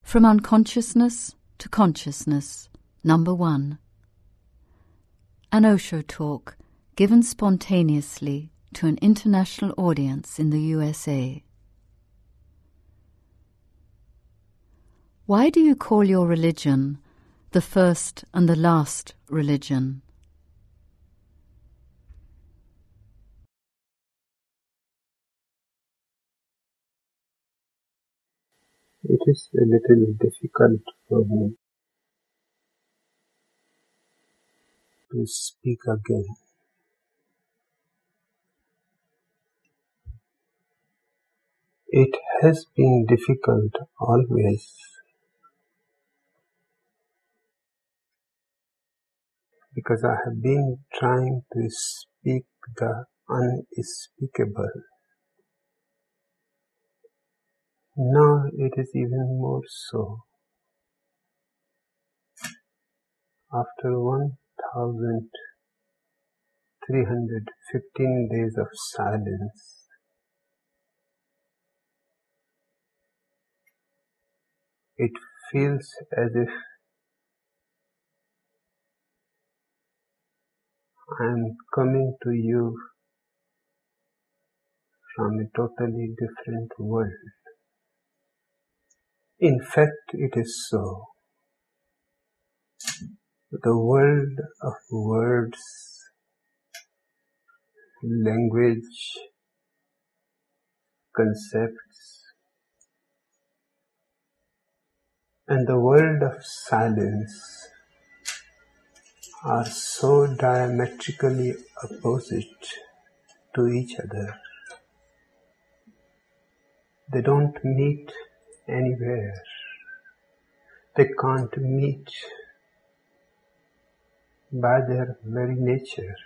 From Unconsciousness to Consciousness, Number 1. An Osho talk given spontaneously to an international audience in the USA. Why do you call your religion the first and the last religion? It is a little difficult for me to speak again. It has been difficult always because I have been trying to speak the unspeakable. Now it is even more so. After 1,315 days of silence, it feels as if I am coming to you from a totally different world. In fact, it is so. The world of words, language, concepts, and the world of silence are so diametrically opposite to each other. They don't meet anywhere. They can't meet by their very nature.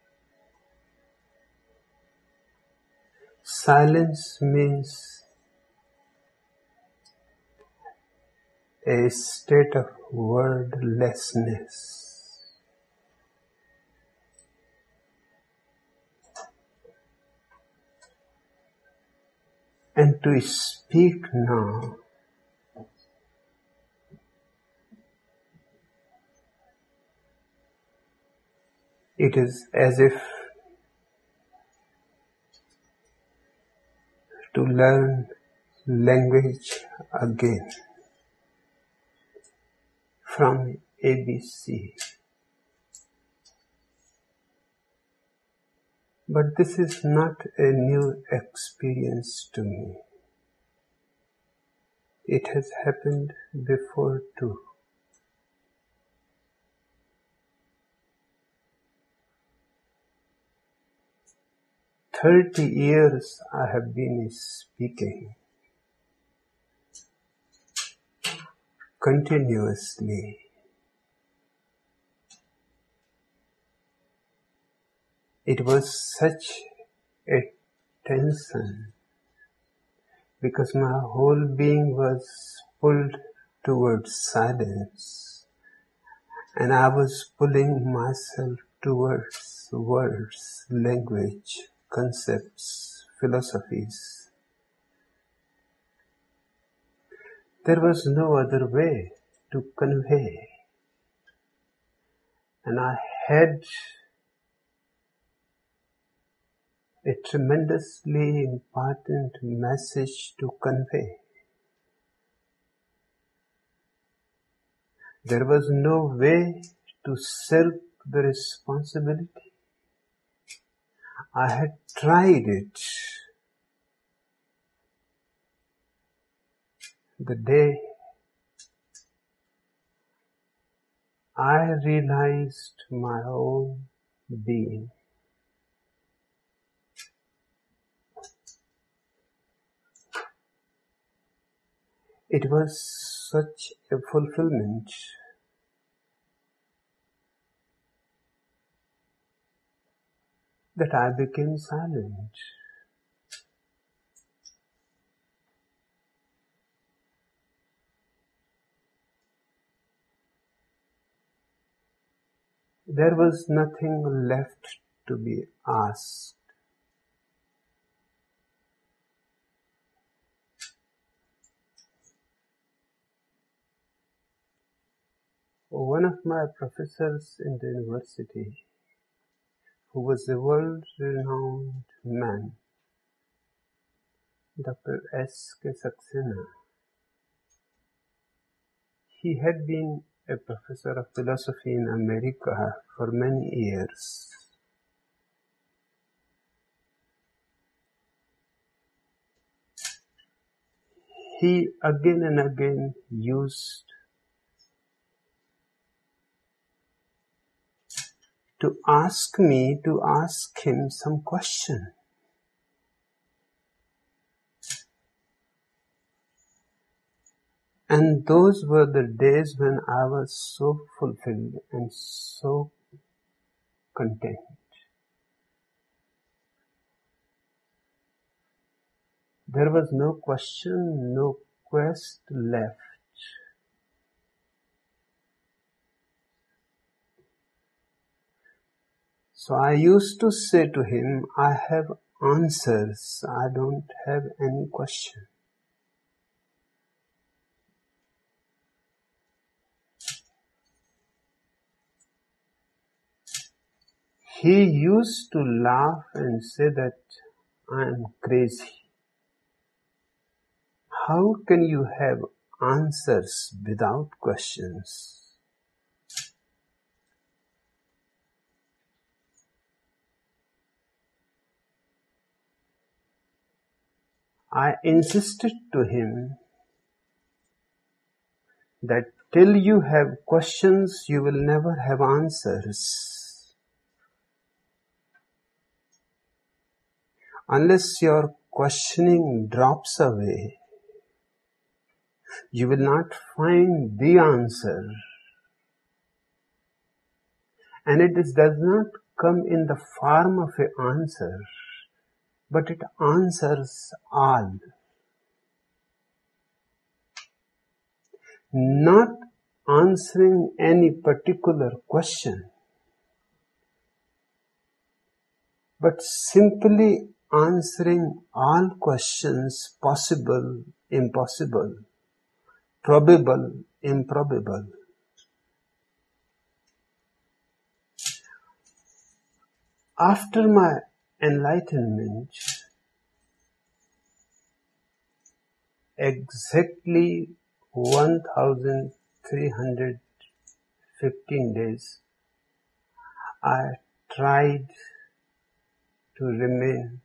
Silence means a state of wordlessness. And to speak now it is as if to learn language again from ABC. But this is not a new experience to me. It has happened before too. "30 years I have been speaking continuously. It was such a tension because my whole being was pulled towards silence, and I was pulling myself towards words, language, concepts, philosophies. There was no other way to convey, and I had a tremendously important message to convey. There was no way to shirk the responsibility. I had tried it. The day I realized my own being, it was such a fulfillment that I became silent. There was nothing left to be asked. one of my professors in the university, who was a world-renowned man, Dr. S.K. Saxena, he had been a professor of philosophy in America for many years. He again and again used to ask me to ask him some question. And those were the days when I was so fulfilled and so content. There was no question, no quest left. So I used to say to him, I have answers, I don't have any question. He used to laugh and say that I am crazy. How can you have answers without questions? I insisted to him that till you have questions, you will never have answers. Unless your questioning drops away, you will not find the answer. And it does not come in the form of an answer, but it answers all. Not answering any particular question, but simply answering all questions, possible, impossible, probable, improbable. After my enlightenment, exactly 1315 days, I tried to remain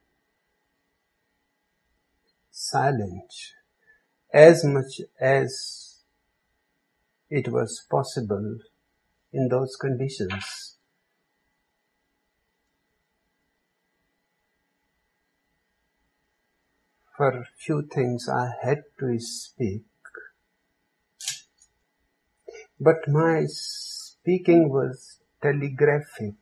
silent as much as it was possible in those conditions. For few things I had to speak, but my speaking was telegraphic.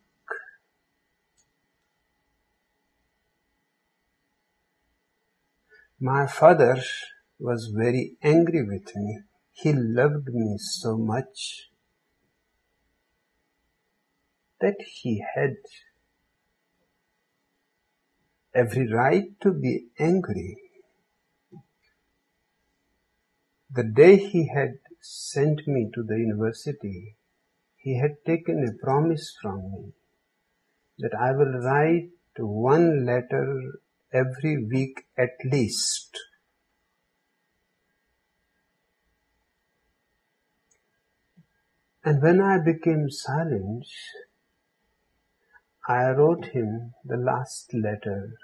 My father was very angry with me. He loved me so much that he had every right to be angry. The day he had sent me to the university, he had taken a promise from me that I will write one letter every week at least. And when I became silent, I wrote him the last letter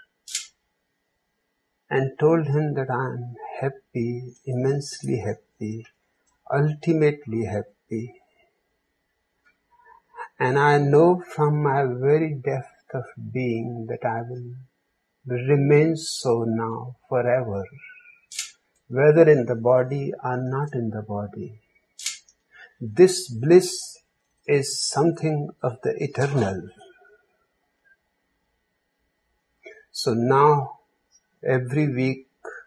and told him that I am happy, immensely happy, ultimately happy. And I know from my very depth of being that I will remain so now forever, whether in the body or not in the body. This bliss is something of the eternal. So now, every week,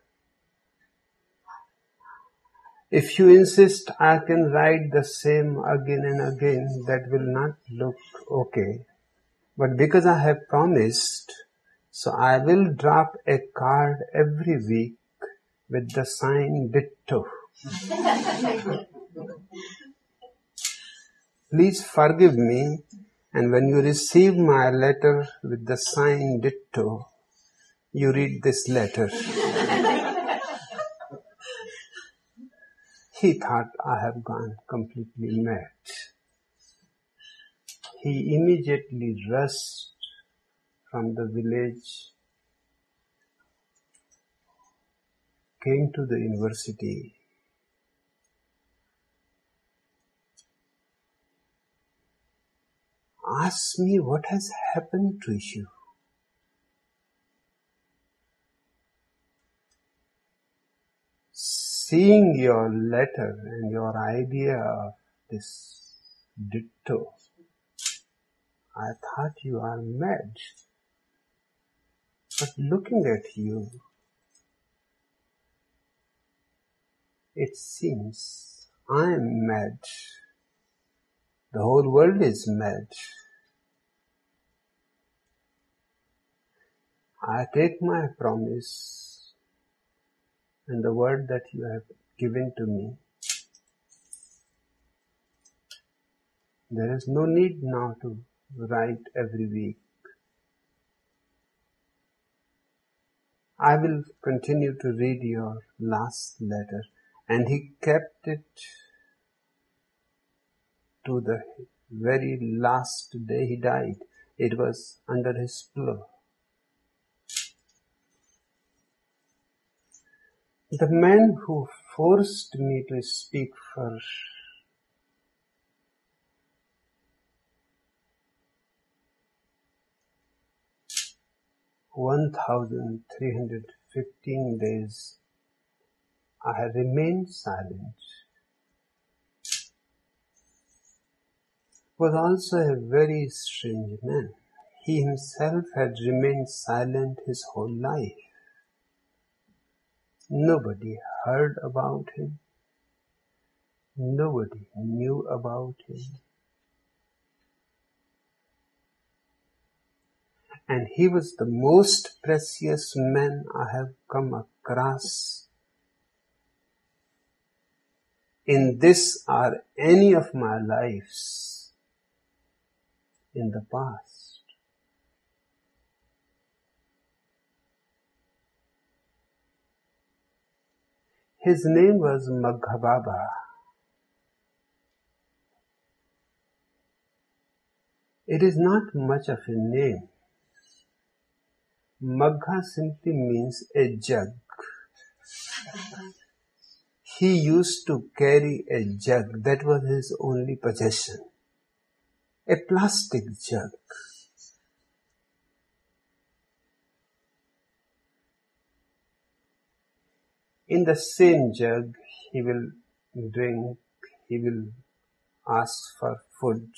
if you insist I can write the same again and again, that will not look okay. But because I have promised, so I will drop a card every week with the sign ditto. please forgive me, and when you receive my letter with the sign ditto, you read this letter. He thought I have gone completely mad. He immediately rushed from the village, came to the university, asked me what has happened to you. Seeing your letter and your idea of this ditto, I thought you are mad. But looking at you, it seems I am mad. The whole world is mad. I take my promise and the word that you have given to me. There is no need now to write every week. I will continue to read your last letter. And he kept it to the very last day he died. It was under his pillow. The man who forced me to speak for 1,315 days, I have remained silent, was also a very strange man. He himself had remained silent his whole life. Nobody heard about him. Nobody knew about him. And he was the most precious man I have come across in this or any of my lives in the past. His name was Magha Baba. It is not much of a name. Magha simply means a jug. He used to carry a jug. That was his only possession. A plastic jug. In the same jug, he will drink, he will ask for food.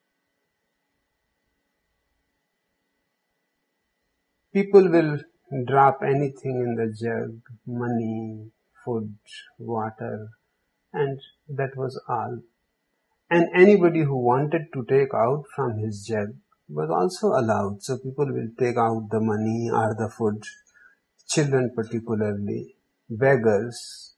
People will drop anything in the jug, money, food, water, and that was all. And anybody who wanted to take out from his jug was also allowed. So people will take out the money or the food, children particularly, beggars.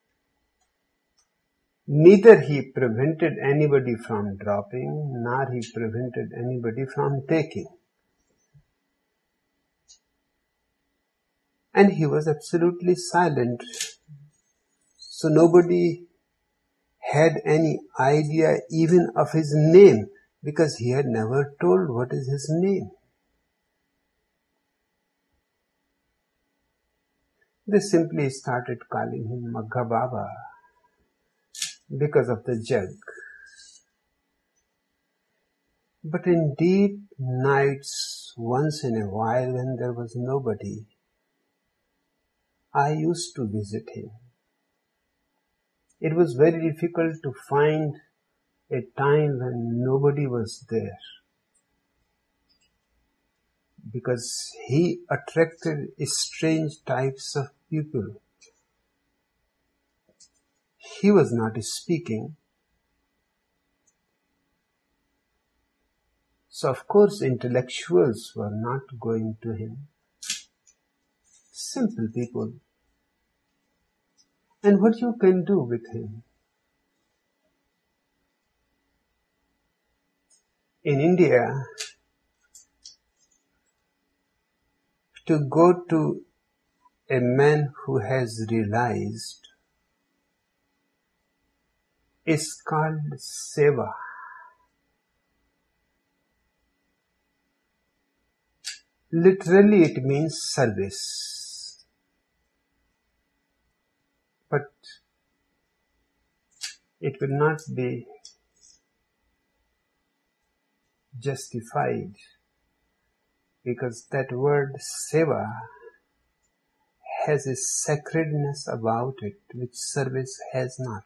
Neither he prevented anybody from dropping, nor he prevented anybody from taking. And he was absolutely silent. So nobody had any idea even of his name, because he had never told what is his name. They simply started calling him Magha Baba because of the jug. But in deep nights, once in a while when there was nobody, I used to visit him. It was very difficult to find a time when nobody was there, because he attracted strange types of people. He was not speaking. So of course intellectuals were not going to him. Simple people. And what you can do with him? In India, to go to a man who has realized is called seva. Literally it means service. But it will not be justified because that word seva has a sacredness about it which service has not.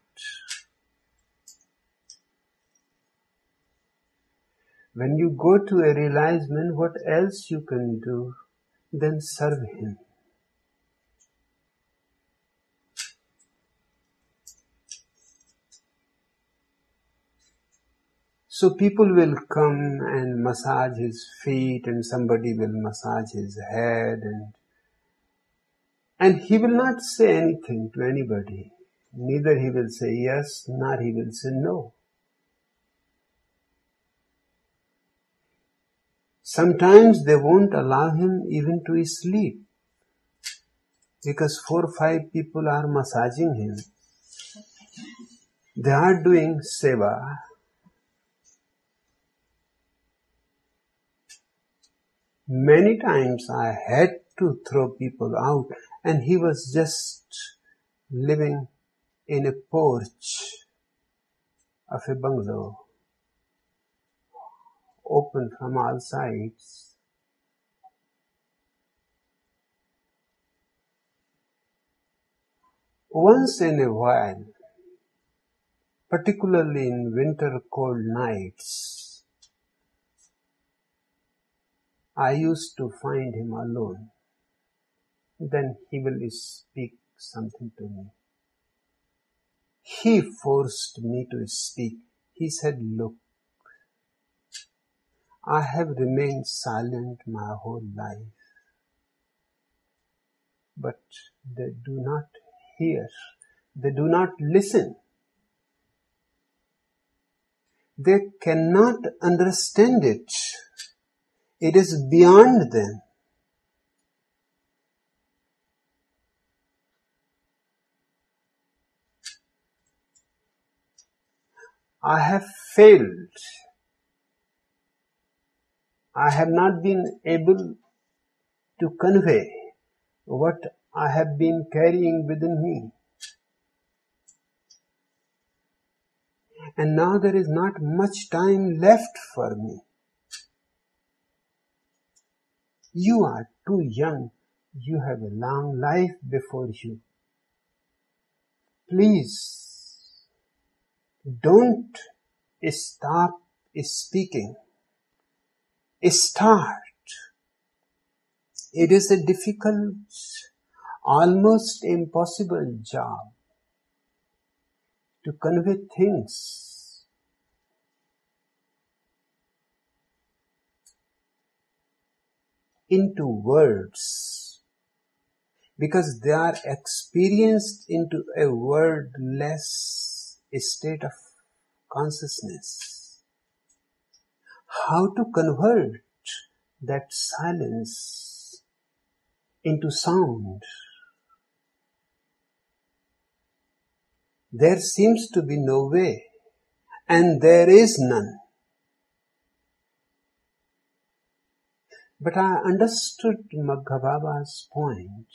When you go to a realized man, what else you can do than serve him? So people will come and massage his feet and somebody will massage his head and he will not say anything to anybody. Neither he will say yes, nor he will say no. Sometimes they won't allow him even to sleep because 4 or 5 people are massaging him. They are doing seva. Many times I had to throw people out and he was just living in a porch of a bungalow, open from all sides. Once in a while, particularly in winter cold nights, I used to find him alone. Then he will speak something to me. He forced me to speak. He said, "Look, I have remained silent my whole life, but they do not hear. They do not listen. They cannot understand it. It is beyond them. I have failed. I have not been able to convey what I have been carrying within me. And now there is not much time left for me. You are too young. You have a long life before you. Please, don't stop speaking. Start. It is a difficult, almost impossible job to convey things. Into words, because they are experienced into a wordless state of consciousness. How to convert that silence into sound? There seems to be no way, and there is none. But I understood Magga Baba's point.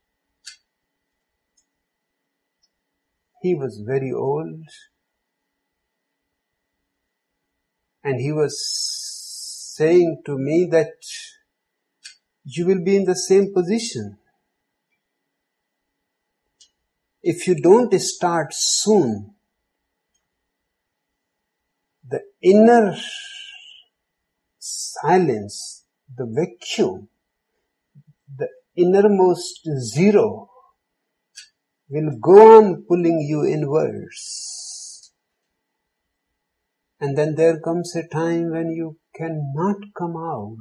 He was very old, and he was saying to me that you will be in the same position. If you don't start soon, the inner silence, the vacuum, the innermost zero will go on pulling you inwards. And then there comes a time when you cannot come out.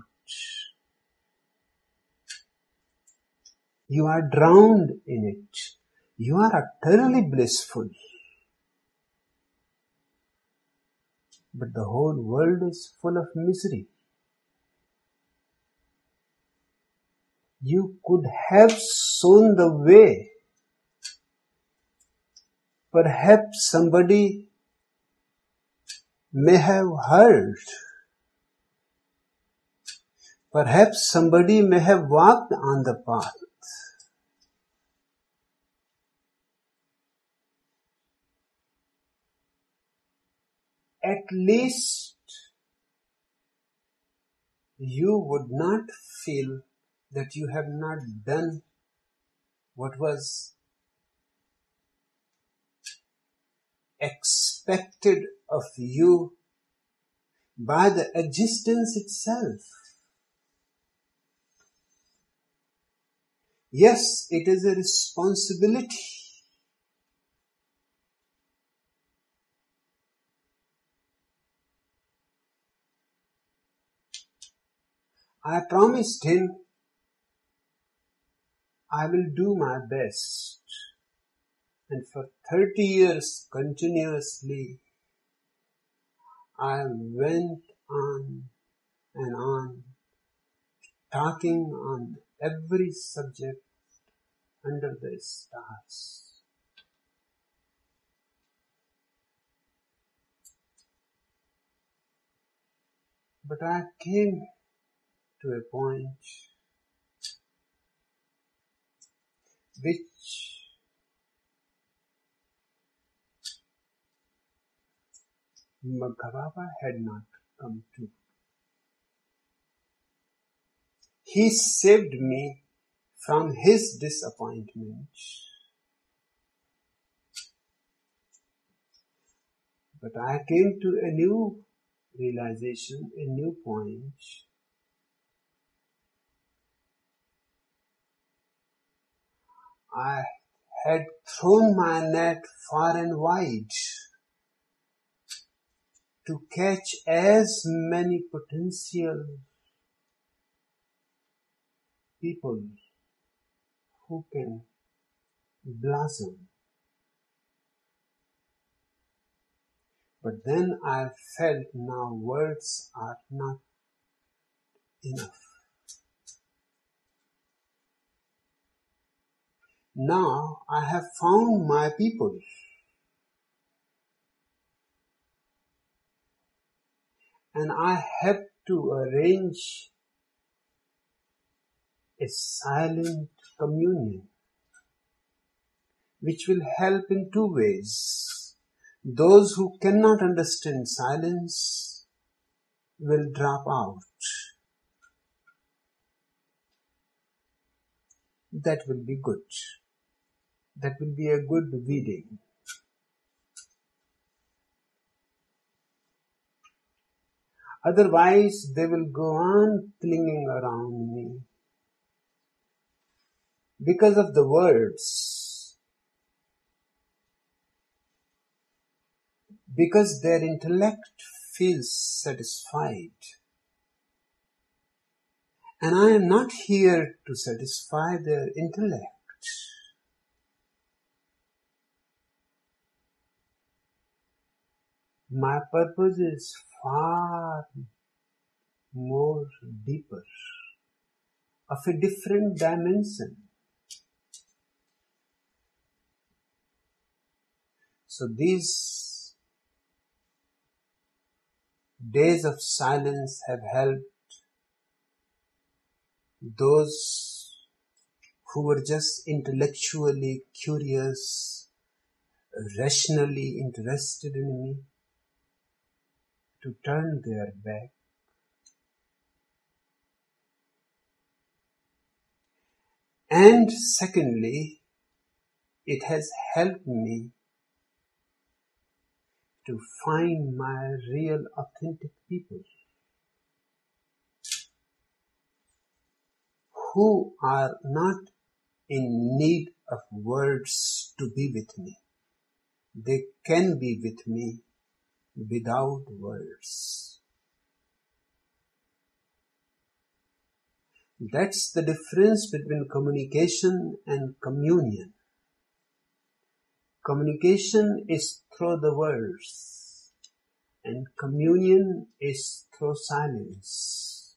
You are drowned in it. You are utterly blissful. But the whole world is full of misery. You could have shown the way. Perhaps somebody may have heard. Perhaps somebody may have walked on the path. At least you would not feel that you have not done what was expected of you by the existence itself. Yes, it is a responsibility. I promised him I will do my best. And for 30 years continuously, I went on and on, talking on every subject under the stars. But I came to a point which Baba had not come to. He saved me from his disappointment. But I came to a new realization, a new point. I had thrown my net far and wide to catch as many potential people who can blossom. But then I felt now words are not enough. Now I have found my people. And I have to arrange a silent communion, which will help in two ways. Those who cannot understand silence will drop out. That will be good. That will be a good weeding. Otherwise, they will go on clinging around me because of the words, because their intellect feels satisfied. And I am not here to satisfy their intellect. My purpose is far more deeper, of a different dimension. So these days of silence have helped those who were just intellectually curious, rationally interested in me, to turn their back. And secondly, it has helped me to find my real authentic people who are not in need of words to be with me. They can be with me without words. That's the difference between communication and communion. Communication is through the words. and communion is through silence.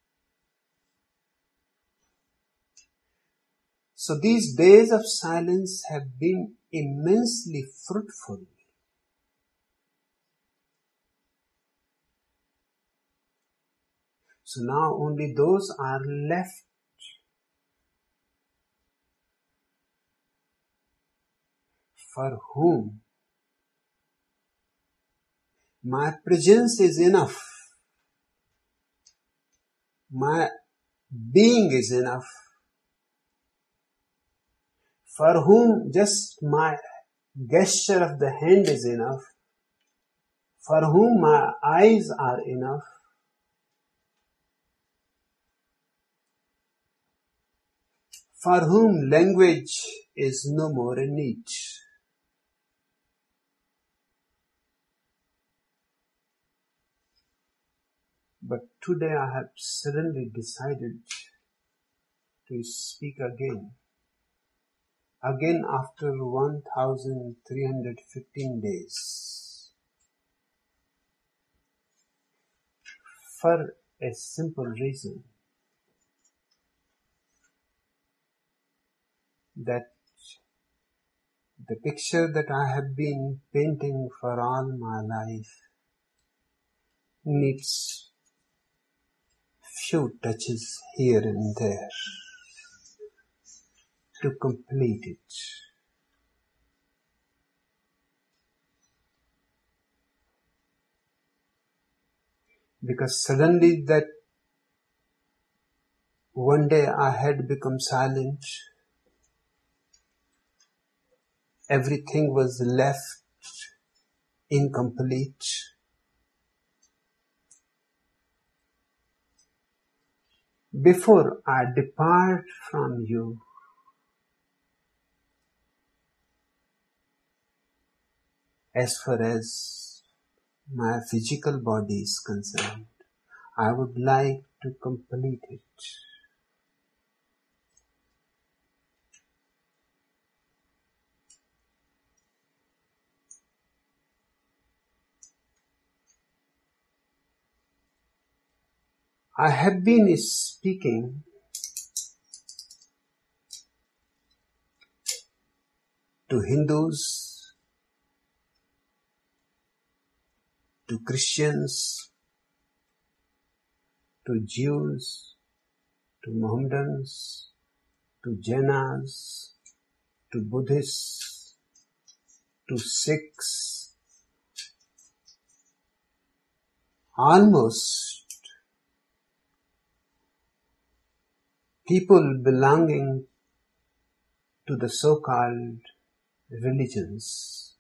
So these days of silence have been immensely fruitful. So now only those are left for whom my presence is enough, my being is enough, for whom just my gesture of the hand is enough, for whom my eyes are enough, for whom language is no more a need. But today I have suddenly decided to speak again after 1315 days, for a simple reason, that the picture that I have been painting for all my life needs few touches here and there to complete it. Because suddenly that one day I had become silent, everything was left incomplete. Before I depart from you, as far as my physical body is concerned, I would like to complete it. I have been speaking to Hindus, to Christians, to Jews, to Mohammedans, to Jainas, to Buddhists, to Sikhs, almost people belonging to the so-called religions.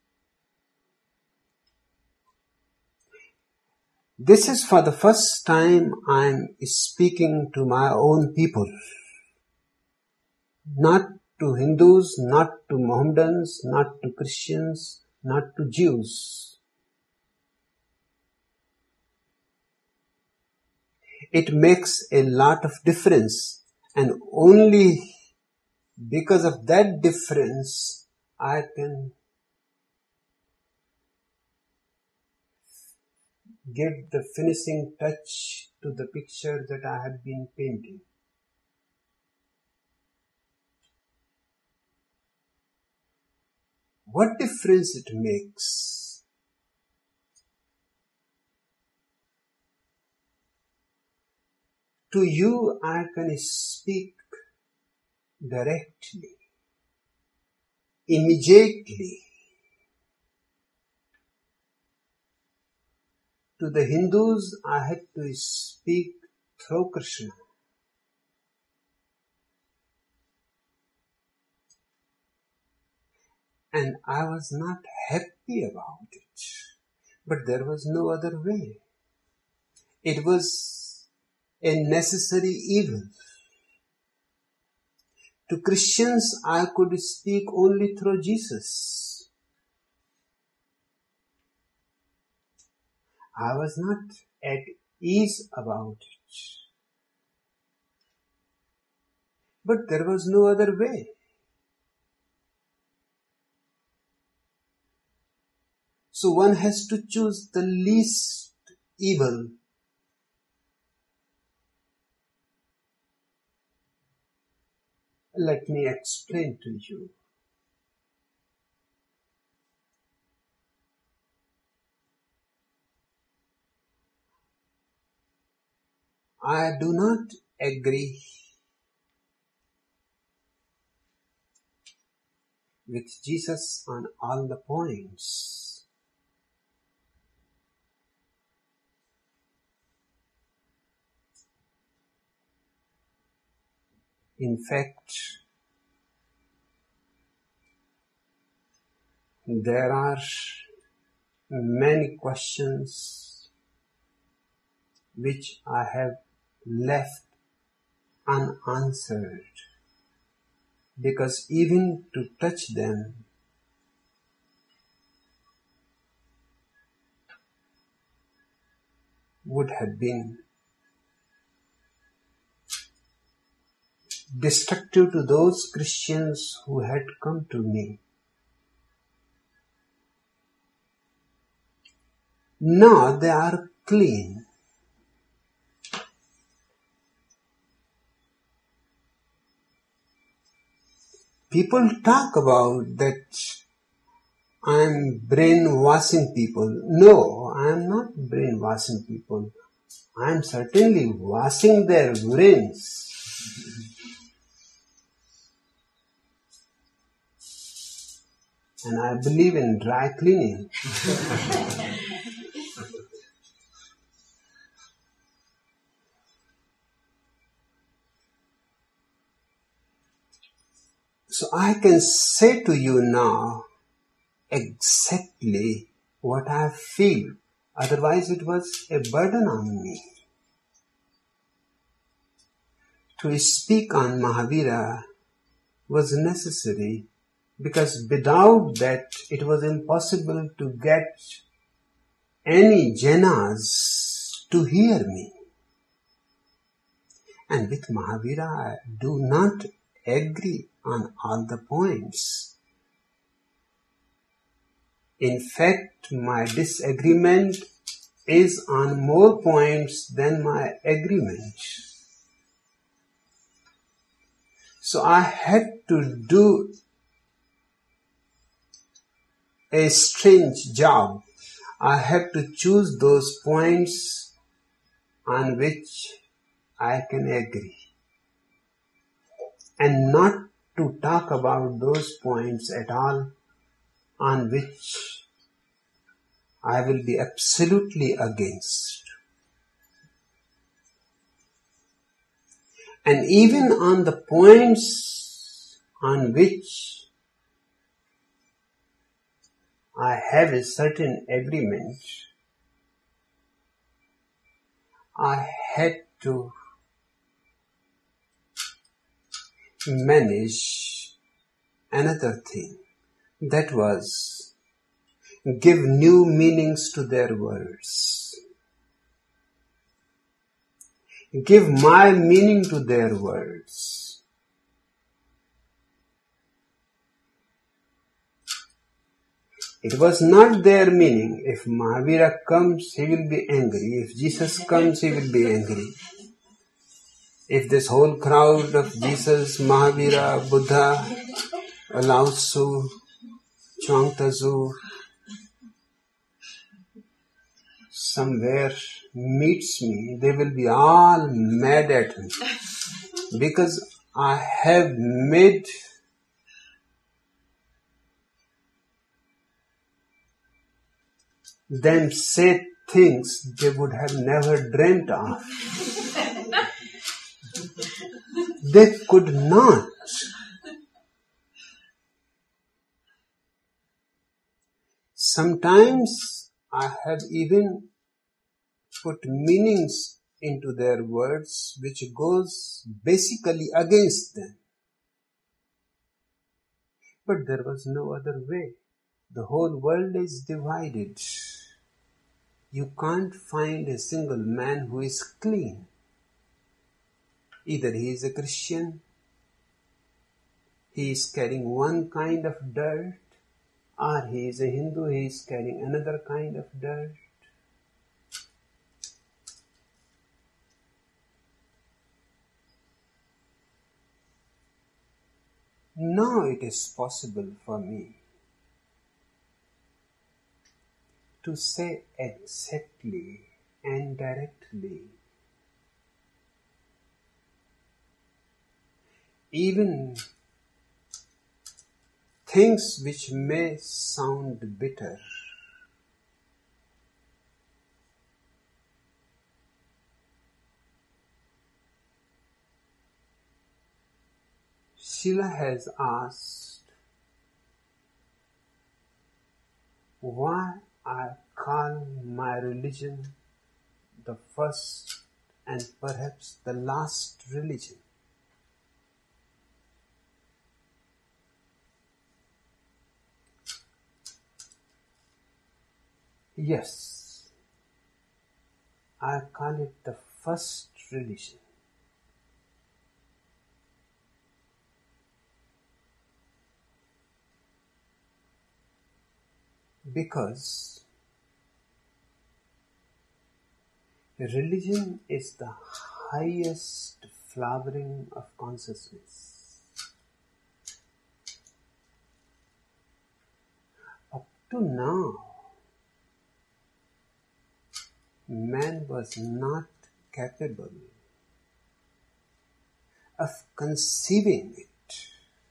This is for the first time I am speaking to my own people, not to Hindus, not to Mohammedans, not to Christians, not to Jews. It makes a lot of difference, and only because of that difference I can give the finishing touch to the picture that I have been painting. What difference it makes? To you I can speak directly, immediately. To the Hindus I had to speak through Krishna. And I was not happy about it. But there was no other way. It was a necessary evil. To Christians I could speak only through Jesus. I was not at ease about it. But there was no other way. So one has to choose the least evil. Let me explain to you. I do not agree with Jesus on all the points. In fact, there are many questions which I have left unanswered, because even to touch them would have been destructive to those Christians who had come to me. Now they are clean. People talk about that I am brainwashing people. No, I am not brainwashing people. I am certainly washing their brains. And I believe in dry cleaning. So I can say to you now exactly what I feel. Otherwise it was a burden on me. To speak on Mahavira was necessary, because without that it was impossible to get any Jainas to hear me. And with Mahavira I do not agree on all the points. In fact, my disagreement is on more points than my agreement. So I had to do a strange job. I have to choose those points on which I can agree, and not to talk about those points at all on which I will be absolutely against. And even on the points on which I have a certain agreement, I had to manage another thing. That was give new meanings to their words. Give my meaning to their words. It was not their meaning. If Mahavira comes, he will be angry. If Jesus comes, he will be angry. If this whole crowd of Jesus, Mahavira, Buddha, Lao Tzu, Chuang Tzu, somewhere meets me, they will be all mad at me, because I have made them say things they would have never dreamt of. They could not. Sometimes I have even put meanings into their words which goes basically against them. But there was no other way. The whole world is divided. You can't find a single man who is clean. Either he is a Christian, he is carrying one kind of dirt, or he is a Hindu, he is carrying another kind of dirt. Now it is possible for me to say exactly and directly, even things which may sound bitter. Sheila has asked why I call my religion the first and perhaps the last religion. Yes, I call it the first religion. Because religion is the highest flowering of consciousness. Up to now, man was not capable of conceiving it.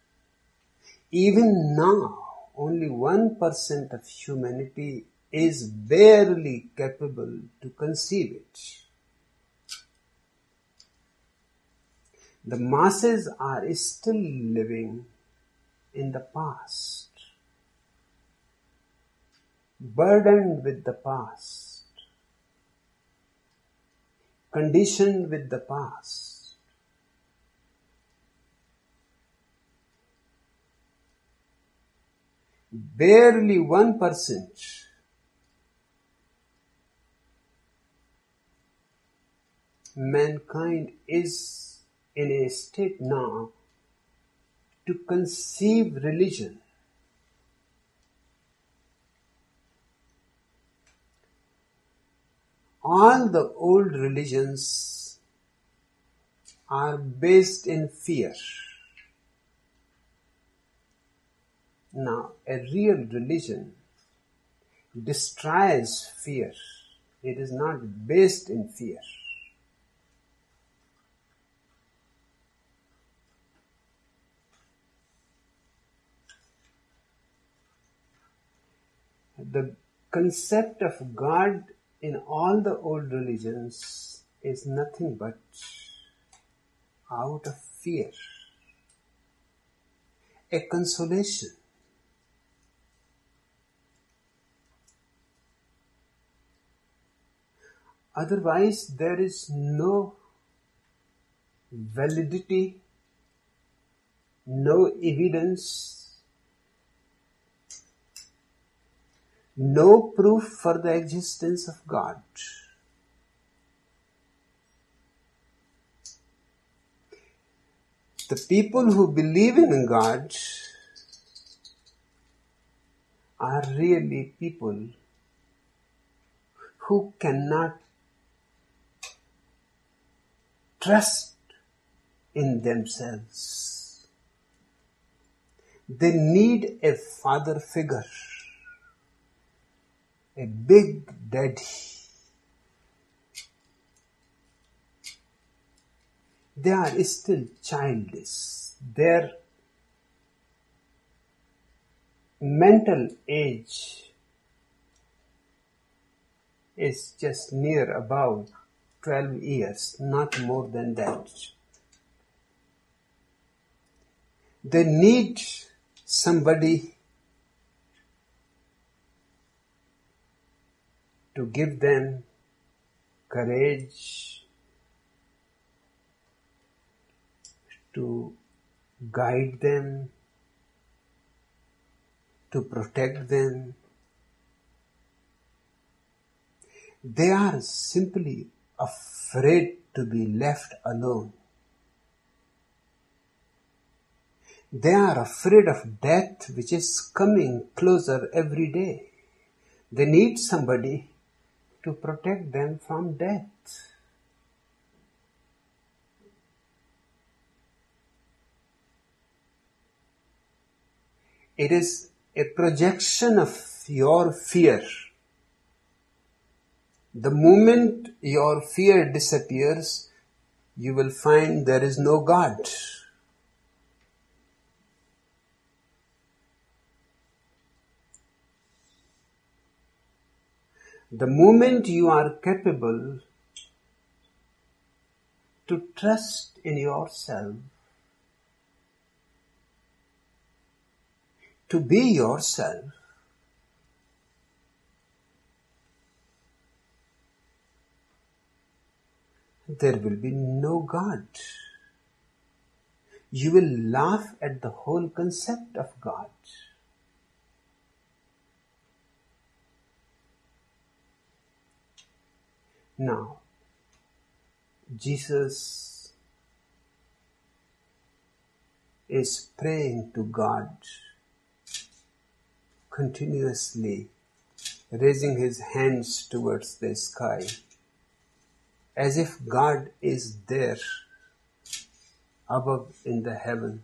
Even now, only 1% of humanity is barely capable to conceive it. The masses are still living in the past, burdened with the past, conditioned with the past. Barely 1% mankind is in a state now to conceive religion. All the old religions are based in fear. Now, a real religion destroys fear. It is not based in fear. The concept of God in all the old religions is nothing but out of fear, a consolation. Otherwise, there is no validity, no evidence, no proof for the existence of God. The people who believe in God are really people who cannot trust in themselves. They need a father figure, a big daddy. They are still childish. Their mental age is just near about 12 years, not more than that. They need somebody to give them courage, to guide them, to protect them. They are simply afraid to be left alone. They are afraid of death, which is coming closer every day. They need somebody to protect them from death. It is a projection of your fear. The moment your fear disappears, you will find there is no God. The moment you are capable to trust in yourself, to be yourself, there will be no God. You will laugh at the whole concept of God. Now, Jesus is praying to God continuously, raising his hands towards the sky, as if God is there above in the heaven.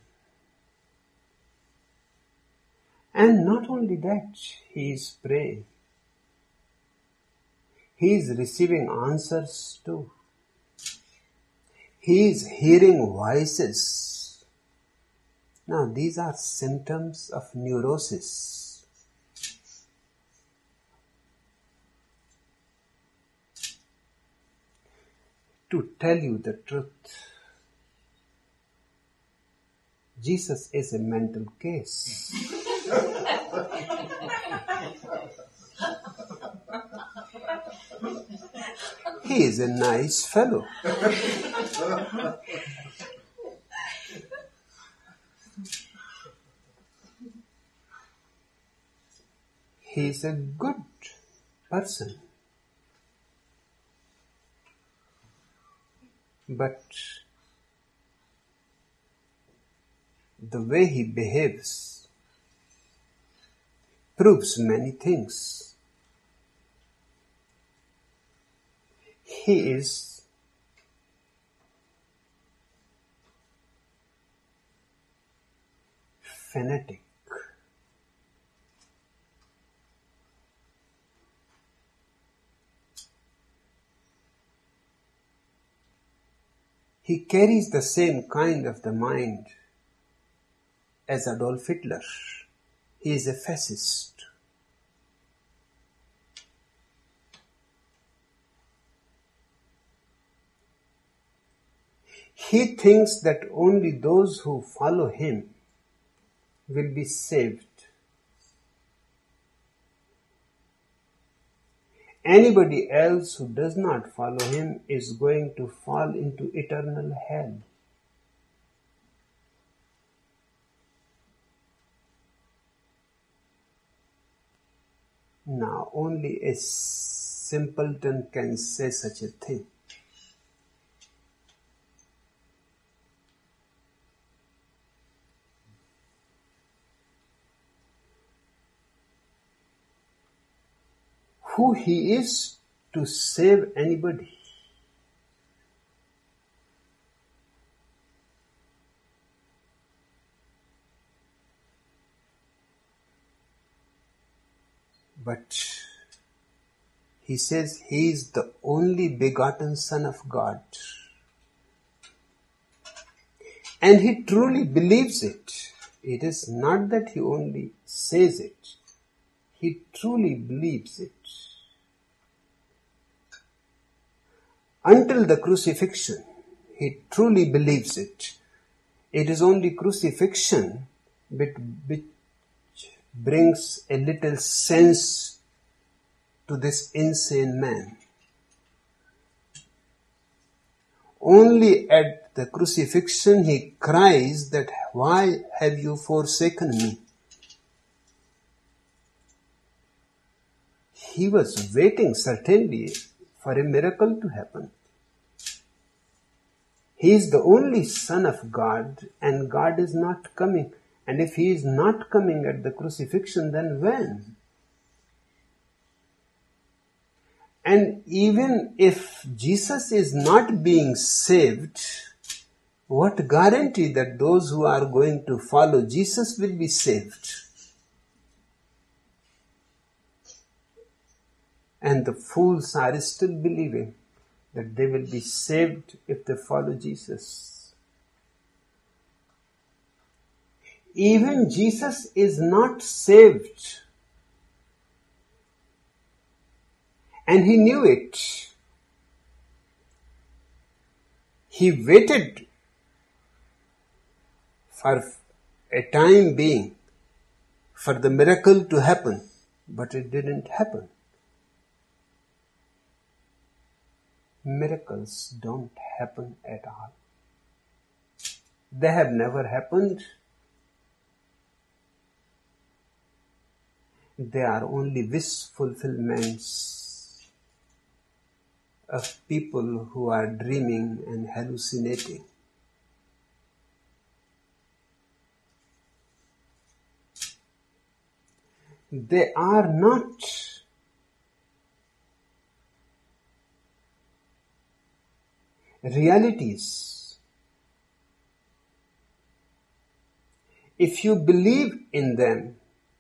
And not only that, he is praying. He is receiving answers too. He is hearing voices. Now these are symptoms of neurosis. To tell you the truth, Jesus is a mental case. He is a nice fellow. He is a good person. But the way he behaves proves many things. He is fanatic. He carries the same kind of the mind as Adolf Hitler. He is a fascist. He thinks that only those who follow him will be saved. Anybody else who does not follow him is going to fall into eternal hell. Now, only a simpleton can say such a thing. Who he is to save anybody. But he says he is the only begotten Son of God. And he truly believes it. It is not that he only says it. He truly believes it. Until the crucifixion, he truly believes it. It is only crucifixion which brings a little sense to this insane man. Only at the crucifixion he cries that, "Why have you forsaken me?" He was waiting certainly for a miracle to happen. He is the only Son of God, and God is not coming. And if He is not coming at the crucifixion, then when? And even if Jesus is not being saved, what guarantee that those who are going to follow Jesus will be saved? And the fools are still believing that they will be saved if they follow Jesus. Even Jesus is not saved. And He knew it. He waited for a time being for the miracle to happen, but it didn't happen. Miracles don't happen at all. They have never happened. They are only wish fulfillments of people who are dreaming and hallucinating. They are not realities. If you believe in them,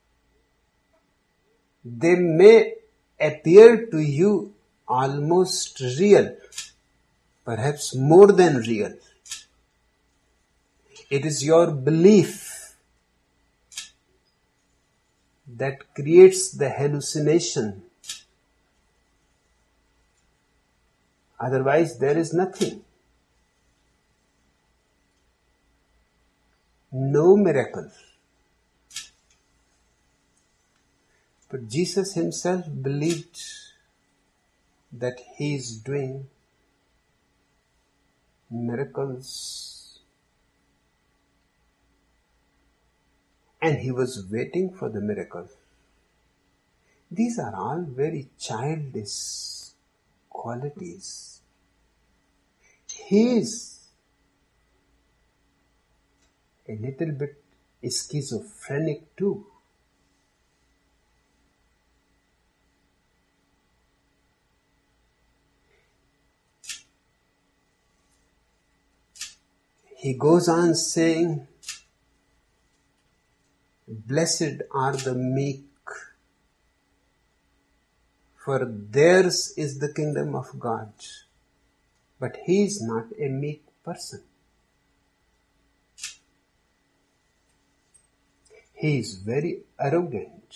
they may appear to you almost real, perhaps more than real. It is your belief that creates the hallucination. Otherwise, there is nothing. No miracle. But Jesus Himself believed that He is doing miracles. And He was waiting for the miracle. These are all very childish qualities. He is a little bit schizophrenic too. He goes on saying, "Blessed are the meek, for theirs is the kingdom of God." But he is not a meek person. He is very arrogant.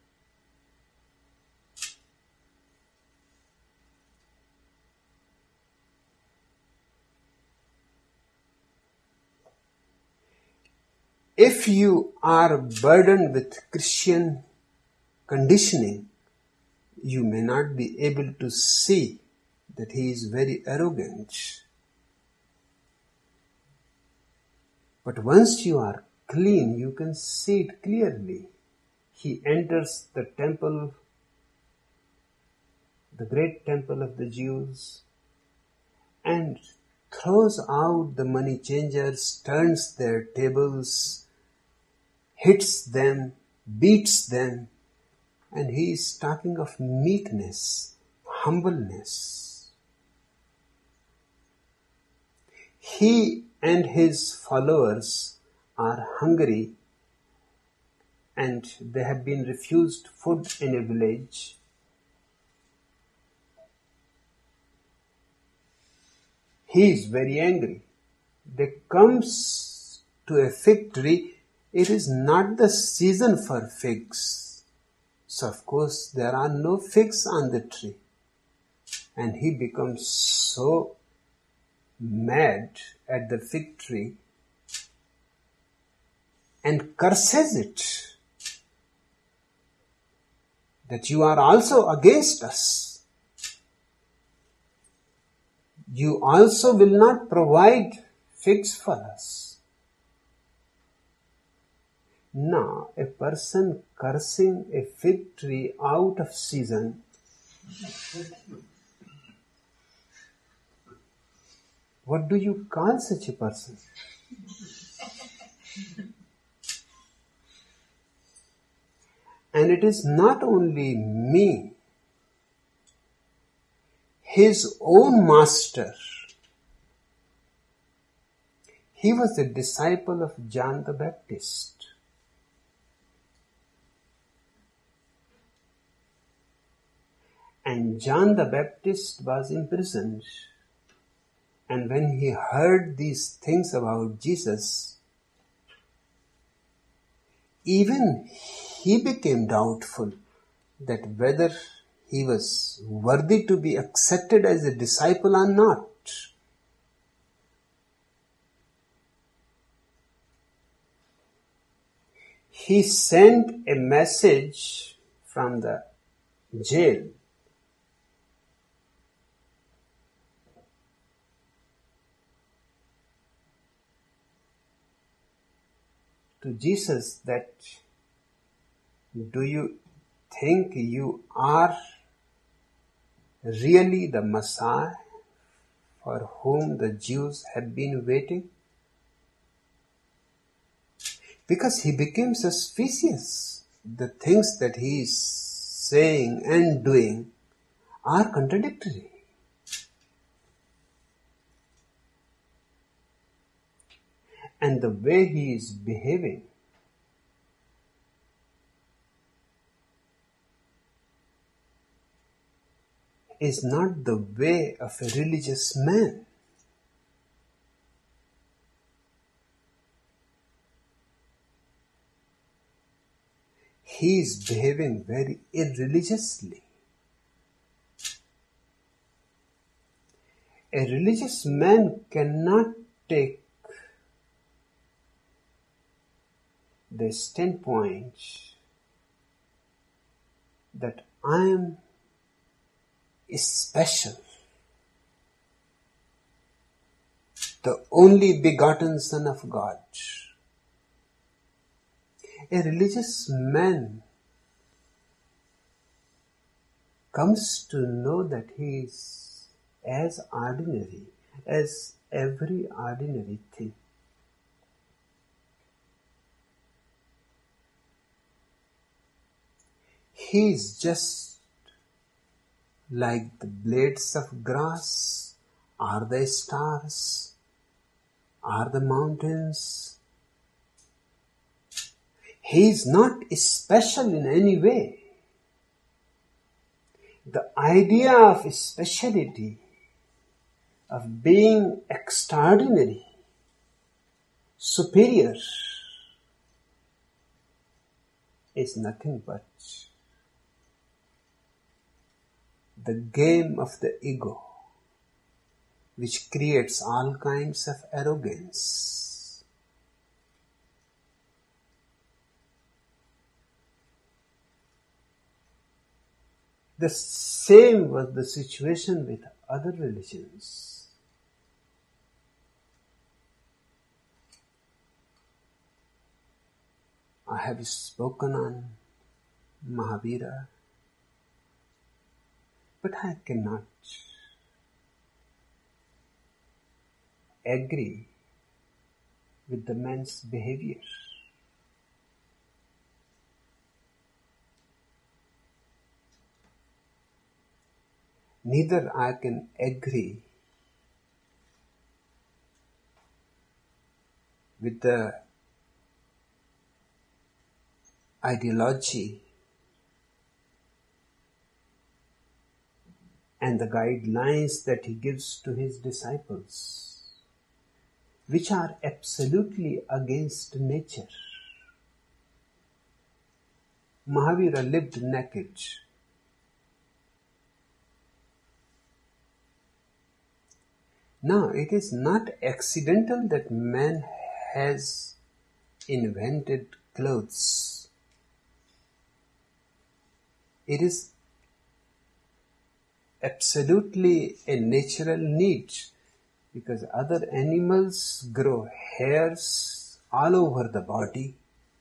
If you are burdened with Christian conditioning, you may not be able to see that he is very arrogant. But once you are clean, you can see it clearly. He enters the temple, the great temple of the Jews, and throws out the money changers, turns their tables, hits them, beats them, and he is talking of meekness, humbleness. He and his followers are hungry and they have been refused food in a village. He is very angry. They comes to a fig tree. It is not the season for figs. So of course there are no figs on the tree. And he becomes so mad at the fig tree and curses it, that you are also against us. You also will not provide figs for us. Now, a person cursing a fig tree out of season What do you call such a person? And it is not only me, his own master. He was a disciple of John the Baptist. And John the Baptist was imprisoned. And when he heard these things about Jesus, even he became doubtful that whether he was worthy to be accepted as a disciple or not. He sent a message from the jail to Jesus that, do you think you are really the Messiah for whom the Jews have been waiting? Because he became suspicious. The things that he is saying and doing are contradictory. And the way he is behaving is not the way of a religious man. He is behaving very irreligiously. A religious man cannot take the standpoint that I am special, the only begotten Son of God. A religious man comes to know that he is as ordinary as every ordinary thing. He is just like the blades of grass, or the stars, or the mountains. He is not special in any way. The idea of speciality, of being extraordinary, superior, is nothing but the game of the ego, which creates all kinds of arrogance. The same was the situation with other religions. I have spoken on Mahavira, but I cannot agree with the man's behavior. Neither I can agree with the ideology and the guidelines that he gives to his disciples, which are absolutely against nature. Mahavira lived naked. Now, it is not accidental that man has invented clothes. It is absolutely a natural need, because other animals grow hairs all over the body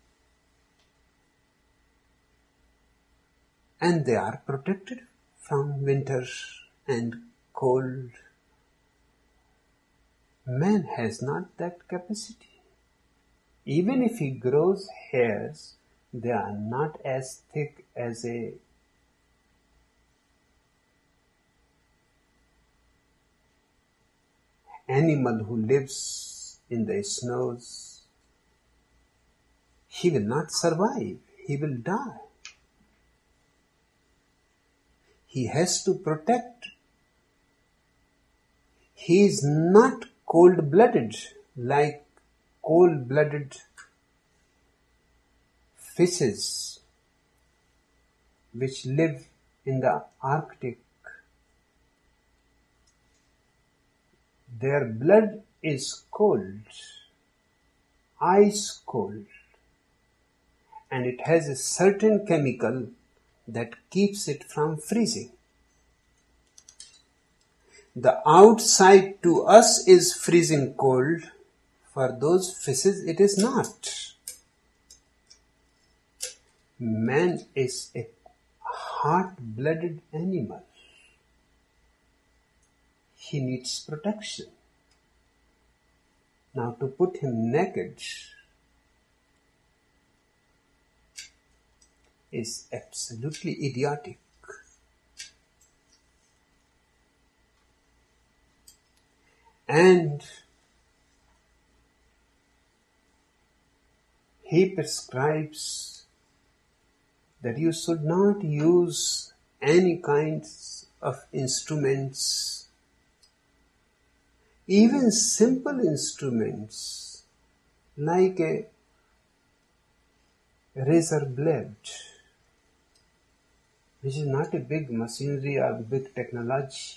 and they are protected from winter and cold. Man has not that capacity. Even if he grows hairs, they are not as thick as a animal who lives in the snows. He will not survive. He will die. He has to protect. He is not cold-blooded like cold-blooded fishes which live in the Arctic. Their blood is cold, ice cold, and it has a certain chemical that keeps it from freezing. The outside to us is freezing cold. For those fishes it is not. Man is a hot-blooded animal. He needs protection. Now to put him naked is absolutely idiotic. And he prescribes that you should not use any kinds of instruments, even simple instruments like a razor blade, which is not a big machinery or big technology.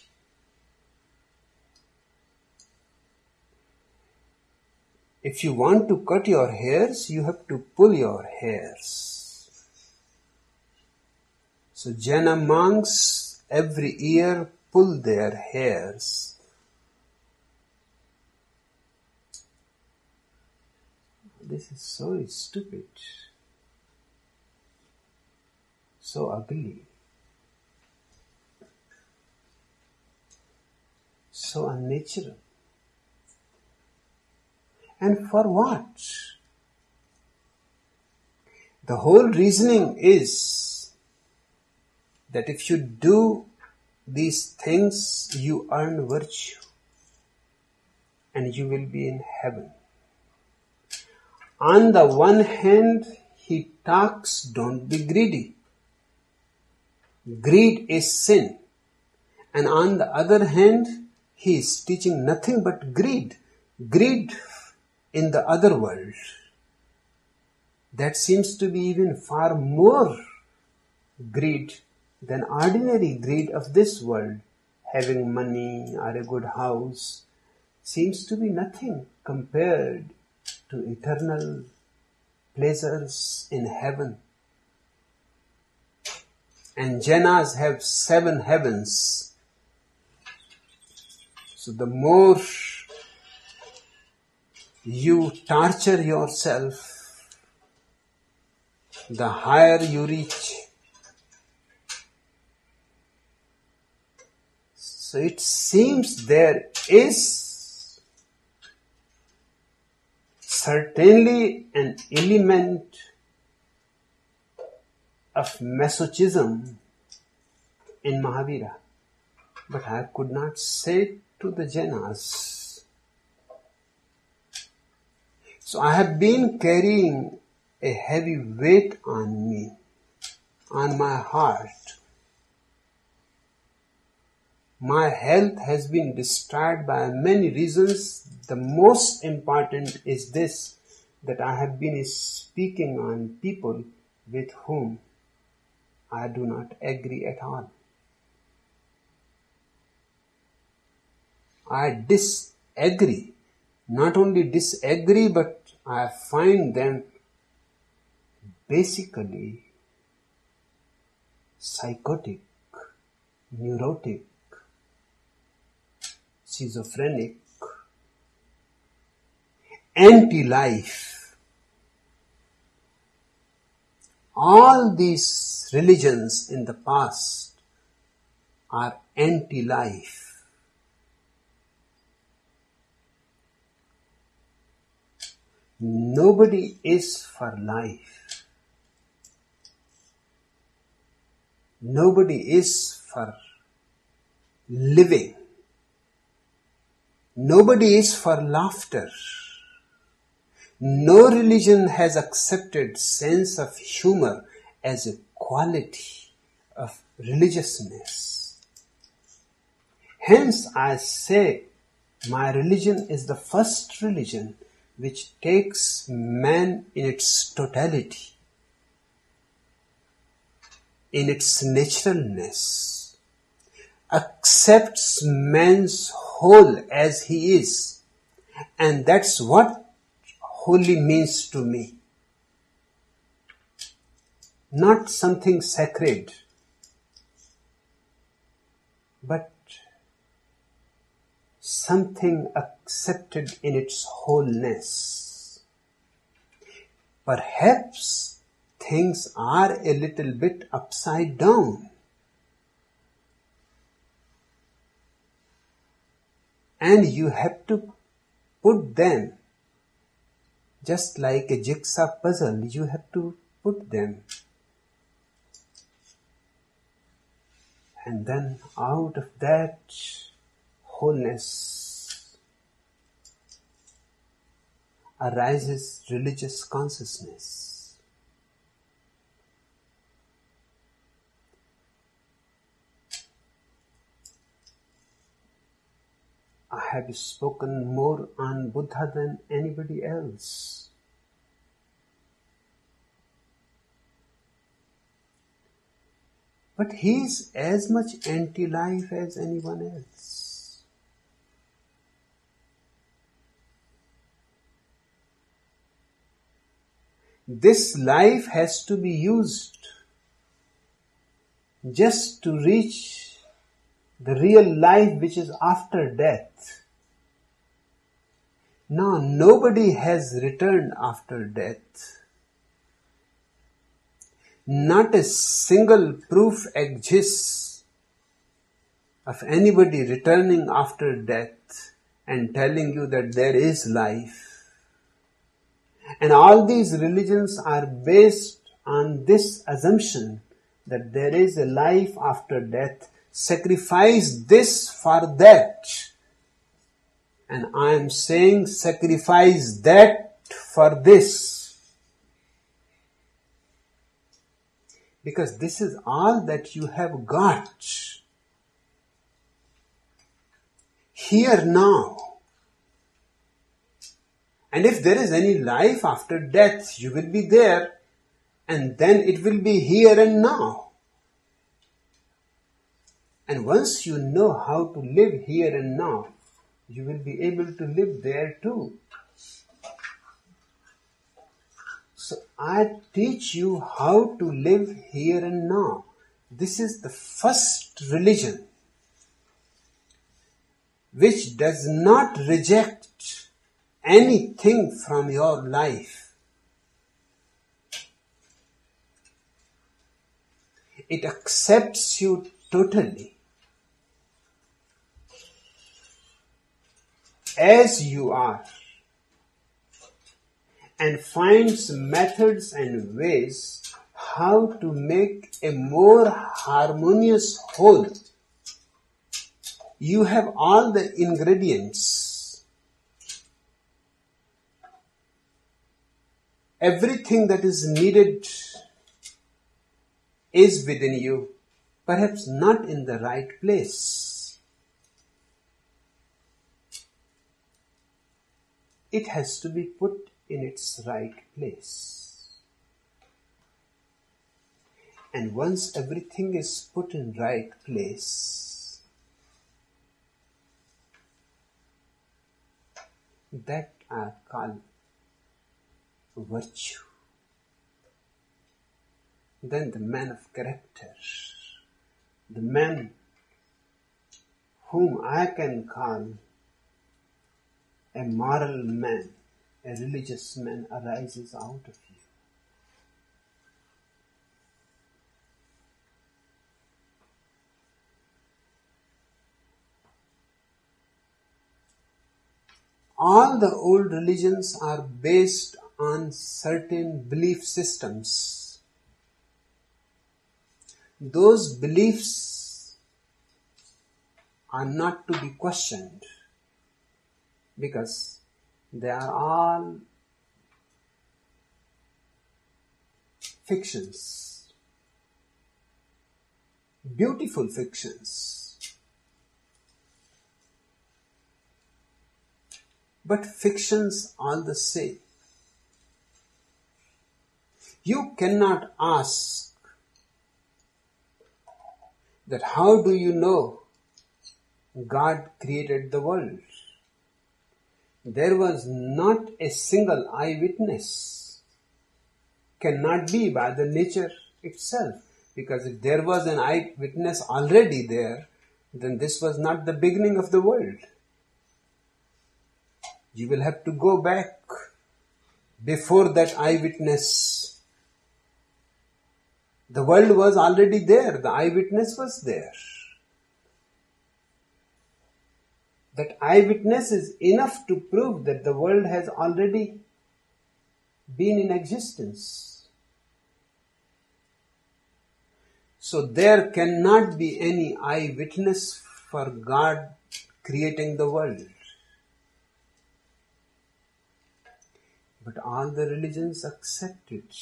If you want to cut your hairs, you have to pull your hairs. So Jaina monks every year pull their hairs. This is so stupid, so ugly, so unnatural. And for what? The whole reasoning is that if you do these things, you earn virtue and you will be in heaven. On the one hand, he talks, don't be greedy. Greed is sin. And on the other hand, he is teaching nothing but greed. Greed in the other world. That seems to be even far more greed than ordinary greed of this world. Having money or a good house seems to be nothing compared to eternal pleasures in heaven. And Jainas have 7 heavens. So the more you torture yourself, the higher you reach. So it seems there is certainly an element of masochism in Mahavira, but I could not say it to the Jainas. So I have been carrying a heavy weight on me, on my heart. My health has been destroyed by many reasons. The most important is this, that I have been speaking on people with whom I do not agree at all. I disagree. Not only disagree, but I find them basically psychotic, neurotic, schizophrenic, anti-life. All these religions in the past are anti-life. Nobody is for life. Nobody is for living. Nobody is for laughter. No religion has accepted sense of humor as a quality of religiousness. Hence I say my religion is the first religion which takes man in its totality, in its naturalness, accepts man's whole as he is, and that's what holy means to me. Not something sacred, but something accepted in its wholeness. Perhaps things are a little bit upside down, and you have to put them just like a jigsaw puzzle. You have to put them, and then out of that wholeness arises religious consciousness. I have spoken more on Buddha than anybody else. But he is as much anti-life as anyone else. This life has to be used just to reach the real life which is after death. Now, nobody has returned after death. Not a single proof exists of anybody returning after death and telling you that there is life. And all these religions are based on this assumption that there is a life after death. Sacrifice this for that. And I am saying sacrifice that for this. Because this is all that you have got. Here now. And if there is any life after death, you will be there. And then it will be here and now. And once you know how to live here and now, you will be able to live there too. So I teach you how to live here and now. This is the first religion which does not reject anything from your life. It accepts you totally as you are, and finds methods and ways how to make a more harmonious whole. You have all the ingredients. Everything that is needed is within you, perhaps not in the right place. It has to be put in its right place. And once everything is put in right place, that I call virtue. Then the man of character, the man whom I can call a moral man, a religious man, arises out of you. All the old religions are based on certain belief systems. Those beliefs are not to be questioned because they are all fictions, beautiful fictions, but fictions all the same. You cannot ask that how do you know God created the world? There was not a single eyewitness. Cannot be by the nature itself. Because if there was an eyewitness already there, then this was not the beginning of the world. You will have to go back before that eyewitness. The world was already there. The eyewitness was there. That eyewitness is enough to prove that the world has already been in existence. So there cannot be any eyewitness for God creating the world. But all the religions accept it.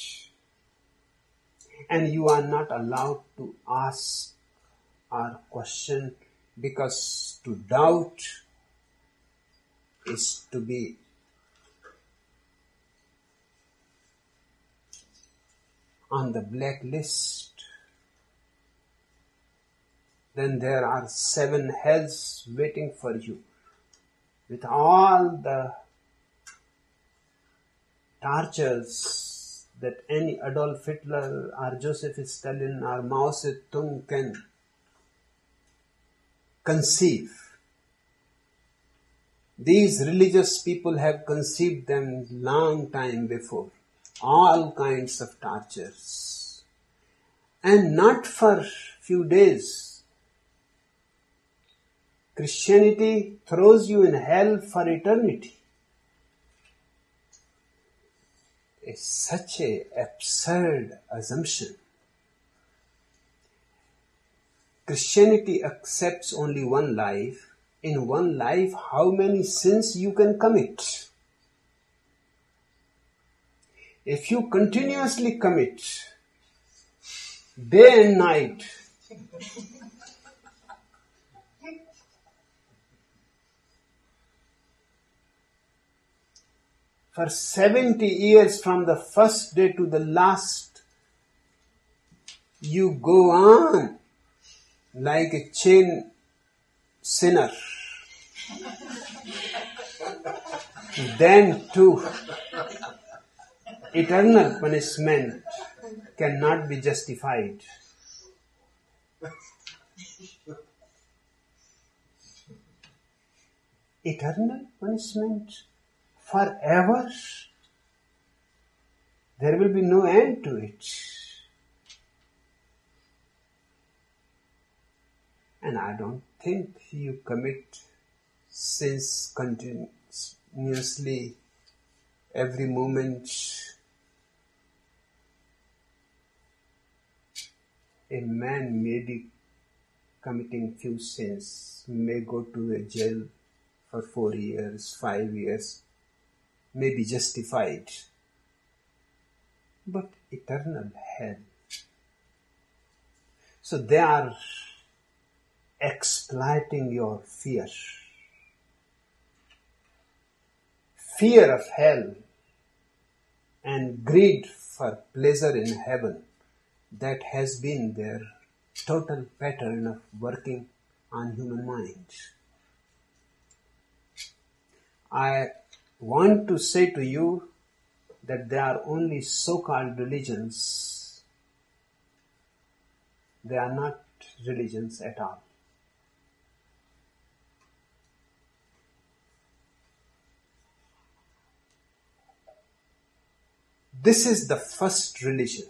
And you are not allowed to ask or question, because to doubt is to be on the blacklist. Then there are 7 hells waiting for you with all the tortures that any Adolf Hitler or Joseph Stalin or Mao Zedong can conceive. These religious people have conceived them long time before. All kinds of tortures. And not for few days. Christianity throws you in hell for eternity. It's such an absurd assumption. Christianity accepts only one life. In one life, how many sins you can commit? If you continuously commit, day and night, for 70 years from the first day to the last, you go on like a chain sinner. Then too, eternal punishment cannot be justified. Eternal punishment forever. There will be no end to it. And I don't think you commit sins continuously every moment. A man may be committing few sins, may go to a jail for 4 years, 5 years, may be justified. But eternal hell. So they are exploiting your fear. Fear of hell and greed for pleasure in heaven. That has been their total pattern of working on human mind. I want to say to you that they are only so-called religions. They are not religions at all. This is the first religion.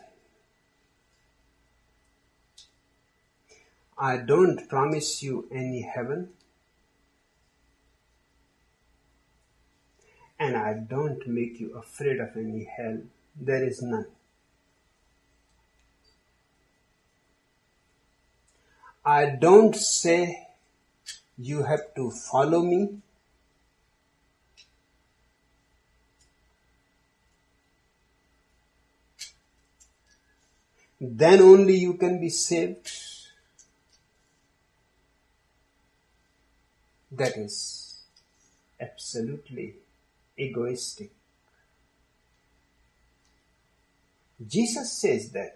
I don't promise you any heaven. I don't make you afraid of any hell. There is none. I don't say you have to follow me. Then only you can be saved. That is absolutely egoistic. Jesus says that,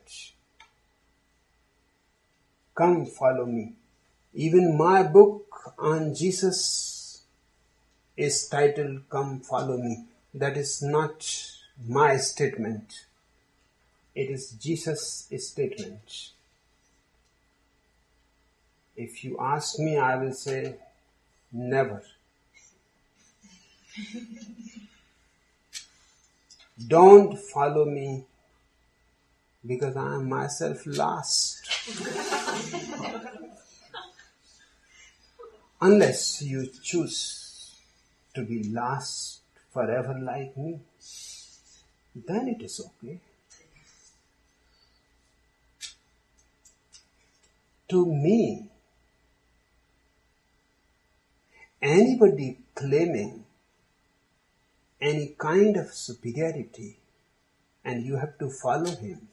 come follow me. Even my book on Jesus is titled, Come Follow Me. That is not my statement. It is Jesus' statement. If you ask me, I will say, never. Don't follow me because I am myself lost. Unless you choose to be lost forever like me, then it is okay. To me, anybody claiming any kind of superiority and you have to follow him,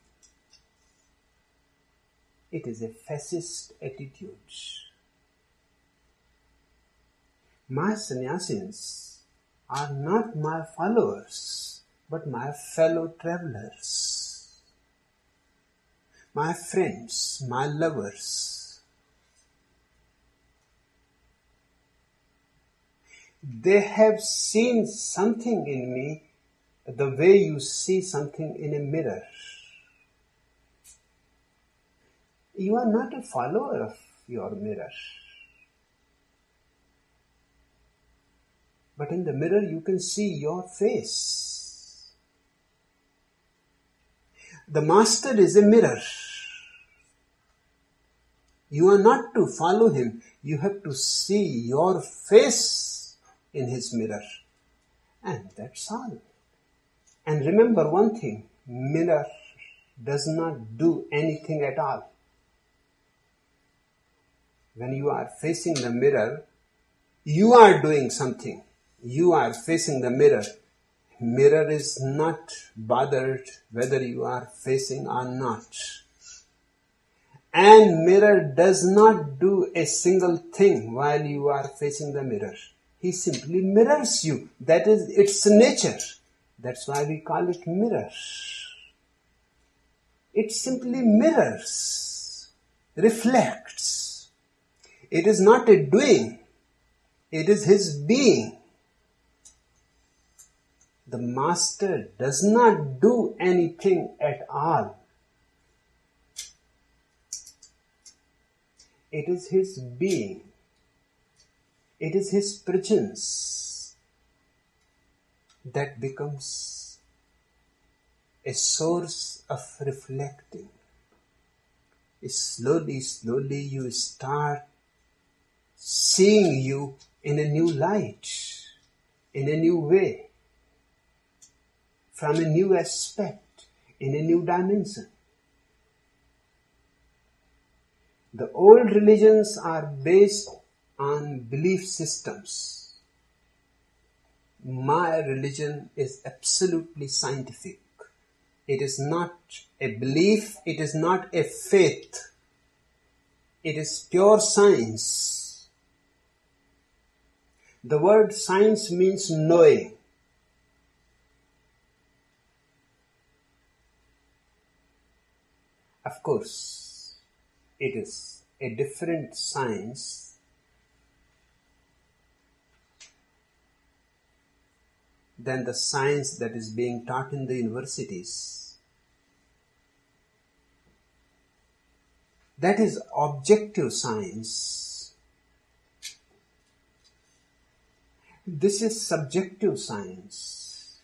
it is a fascist attitude. My sannyasins are not my followers, but my fellow travelers, my friends, my lovers. They have seen something in me the way you see something in a mirror. You are not a follower of your mirror. But in the mirror you can see your face. The master is a mirror. You are not to follow him. You have to see your face in his mirror. And that's all. And remember one thing, mirror does not do anything at all. When you are facing the mirror, you are doing something. You are facing the mirror. Mirror is not bothered whether you are facing or not. And mirror does not do a single thing while you are facing the mirror. He simply mirrors you. That is its nature. That's why we call it mirror. It simply mirrors, reflects. It is not a doing. It is his being. The master does not do anything at all. It is his being. It is his presence that becomes a source of reflecting. Slowly, slowly you start seeing you in a new light, in a new way, from a new aspect, in a new dimension. The old religions are based on belief systems. My religion is absolutely scientific. It is not a belief, it is not a faith. It is pure science. The word science means knowing. Of course, it is a different science than the science that is being taught in the universities. That is objective science. This is subjective science.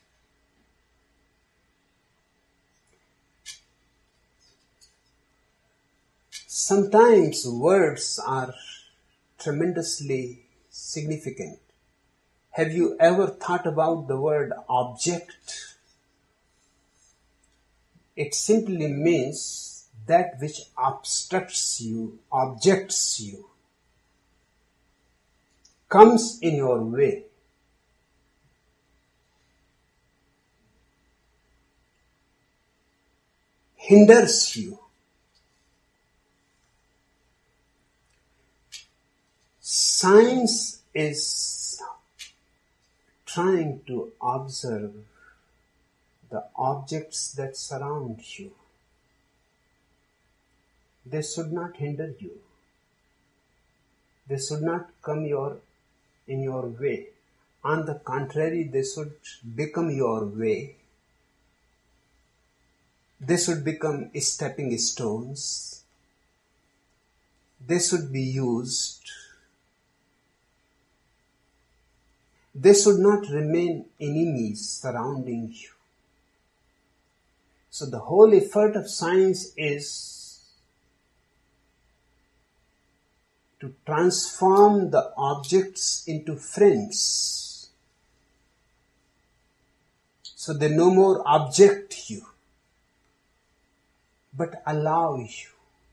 Sometimes words are tremendously significant. Have you ever thought about the word object? It simply means that which obstructs you, objects you, comes in your way. Hinders you. Science is trying to observe the objects that surround you. They should not hinder you. They should not come in your way. On the contrary, they should become your way. They should become stepping stones. They should be used. They should not remain enemies surrounding you. So the whole effort of science is to transform the objects into friends. So they no more object you, but allow you.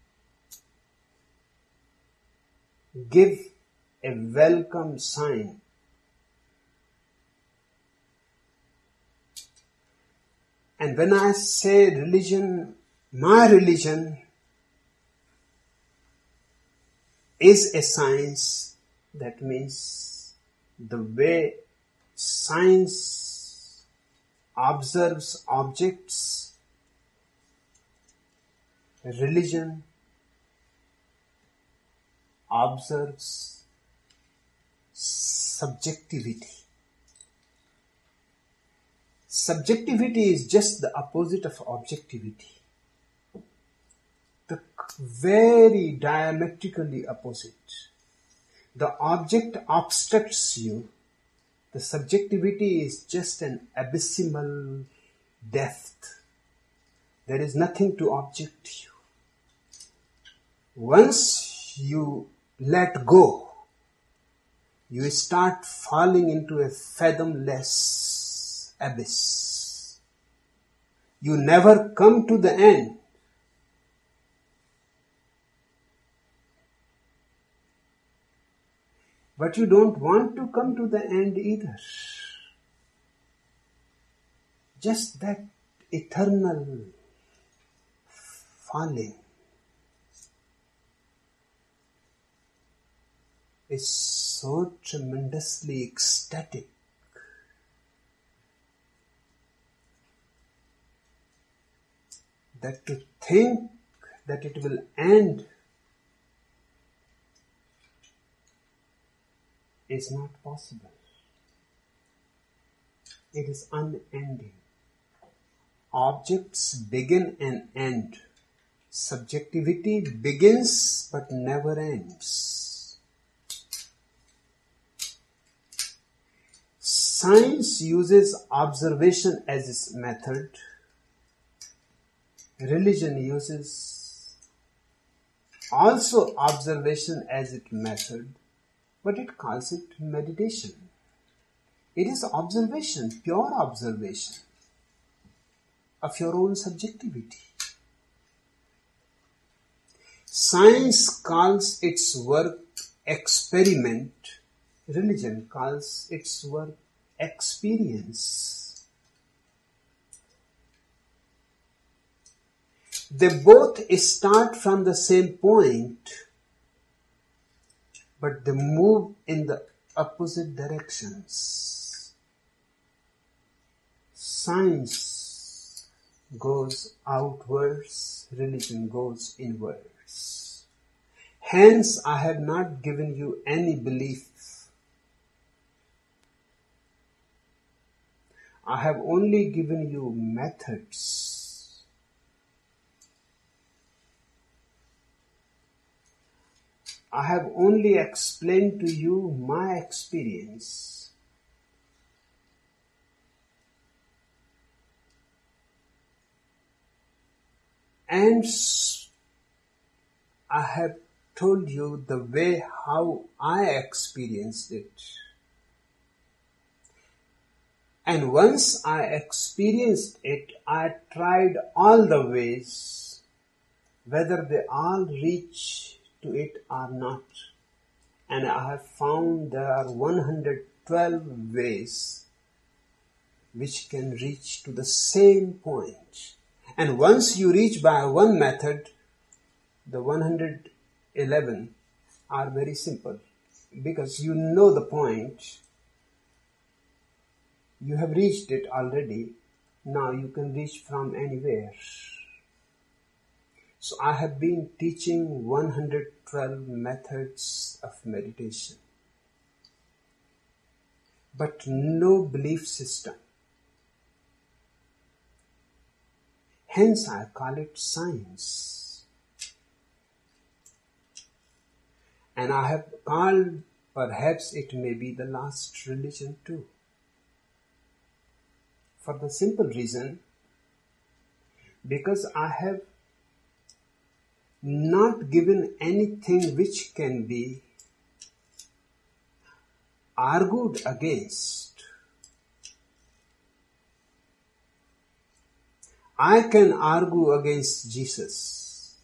Give a welcome sign. And when I say religion, my religion is a science, that means the way science observes objects, religion observes subjectivity. Subjectivity is just the opposite of objectivity. The very diametrically opposite. The object obstructs you. The subjectivity is just an abysmal depth. There is nothing to object you. Once you let go, you start falling into a fathomless abyss. You never come to the end. But you don't want to come to the end either. Just that eternal falling is so tremendously ecstatic that to think that it will end is not possible. It is unending. Objects begin and end. Subjectivity begins but never ends. Science uses observation as its method. Religion uses also observation as its method, but it calls it meditation. It is observation, pure observation of your own subjectivity. Science calls its work experiment. Religion calls its work experience. They both start from the same point, but they move in the opposite directions. Science goes outwards, religion goes inwards. Hence, I have not given you any belief. I have only given you methods. I have only explained to you my experience. And I have told you the way how I experienced it. And once I experienced it, I tried all the ways, whether they all reach to it or not. And I have found there are 112 ways which can reach to the same point. And once you reach by one method, the 111 are very simple. Because you know the point, you have reached it already, now you can reach from anywhere. So I have been teaching 112 methods of meditation, but no belief system. Hence I call it science. And I have called, perhaps it may be the last religion too. For the simple reason, because I have not given anything which can be argued against. I can argue against Jesus.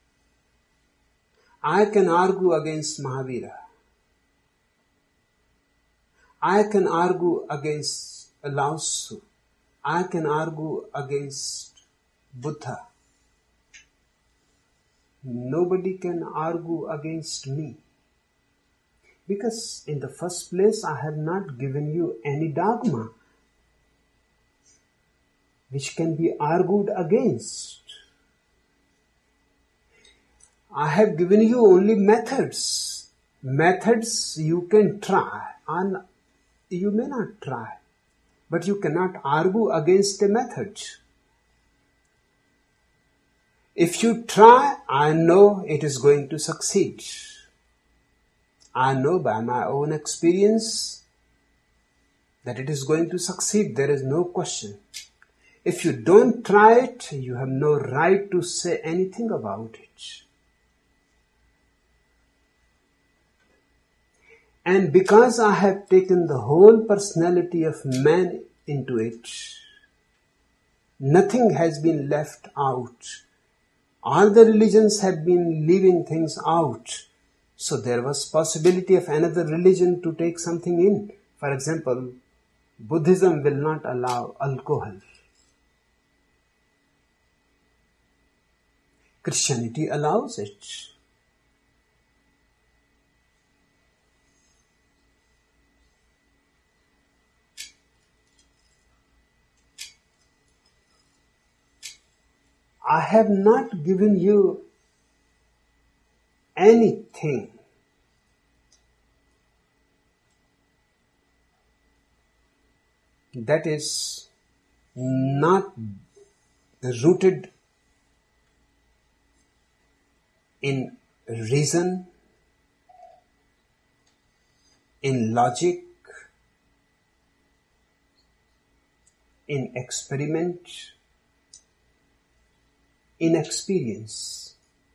I can argue against Mahavira. I can argue against Lao Tzu. I can argue against Buddha. Nobody can argue against me. Because in the first place, I have not given you any dogma which can be argued against. I have given you only methods. Methods you can try and you may not try, but you cannot argue against a method. If you try, I know it is going to succeed. I know by my own experience that it is going to succeed. There is no question. If you don't try it, you have no right to say anything about it. And because I have taken the whole personality of man into it, nothing has been left out. All the religions have been leaving things out. So there was possibility of another religion to take something in. For example, Buddhism will not allow alcohol. Christianity allows it. I have not given you anything that is not rooted in reason, in logic, in experiment, in experience.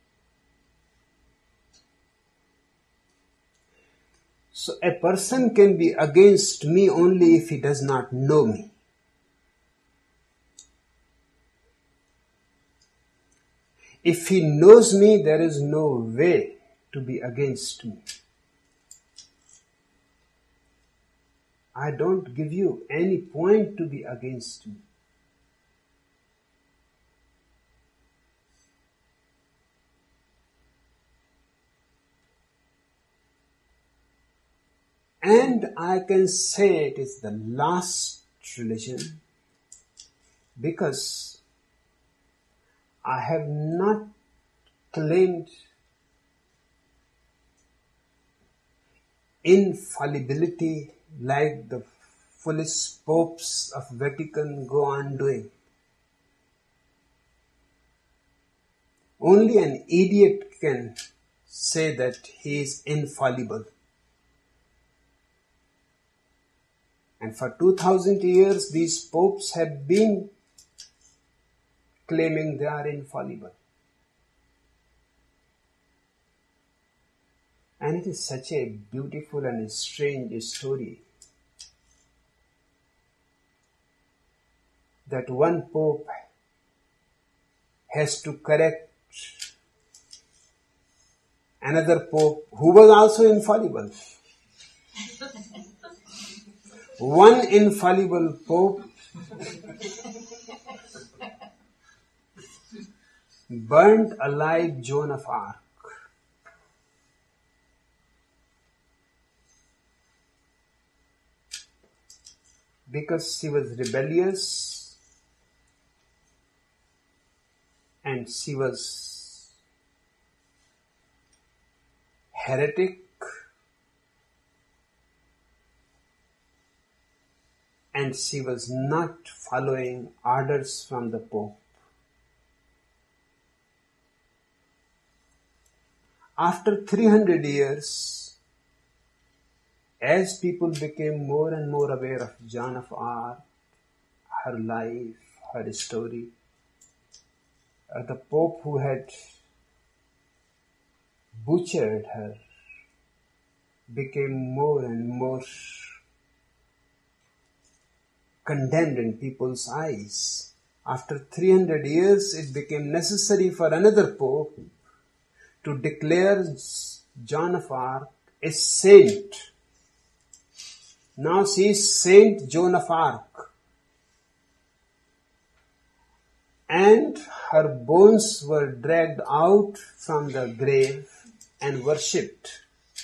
So a person can be against me only if he does not know me. If he knows me, there is no way to be against me. I don't give you any point to be against me. And I can say it is the last religion because I have not claimed infallibility like the foolish popes of Vatican go on doing. Only an idiot can say that he is infallible. And for 2000 years, these popes have been claiming they are infallible. And it is such a beautiful and strange story. that one pope has to correct another pope who was also infallible. One infallible pope burnt alive Joan of Arc. Because she was rebellious and she was heretic and she was not following orders from the Pope. After 300 years, as people became more and more aware of Joan of Arc, her life, her story, the Pope who had butchered her became more and more condemned in people's eyes. After 300 years, it became necessary for another Pope to declare Joan of Arc a saint. Now she is Saint Joan of Arc. And her bones were dragged out from the grave and worshipped.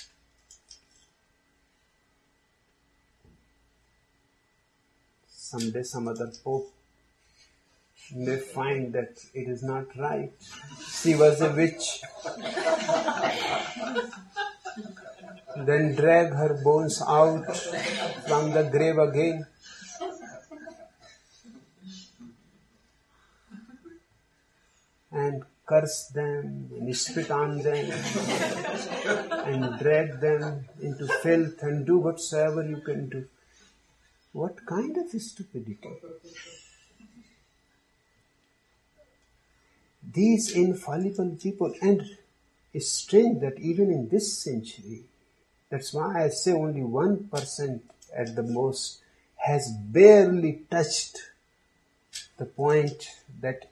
Someday some other Pope may find that it is not right. She was a witch. Then drag her bones out from the grave again. And curse them and spit on them and drag them into filth and do whatsoever you can do. What kind of stupidity? These infallible people, and it's strange that even in this century, that's why I say only 1% at the most has barely touched the point that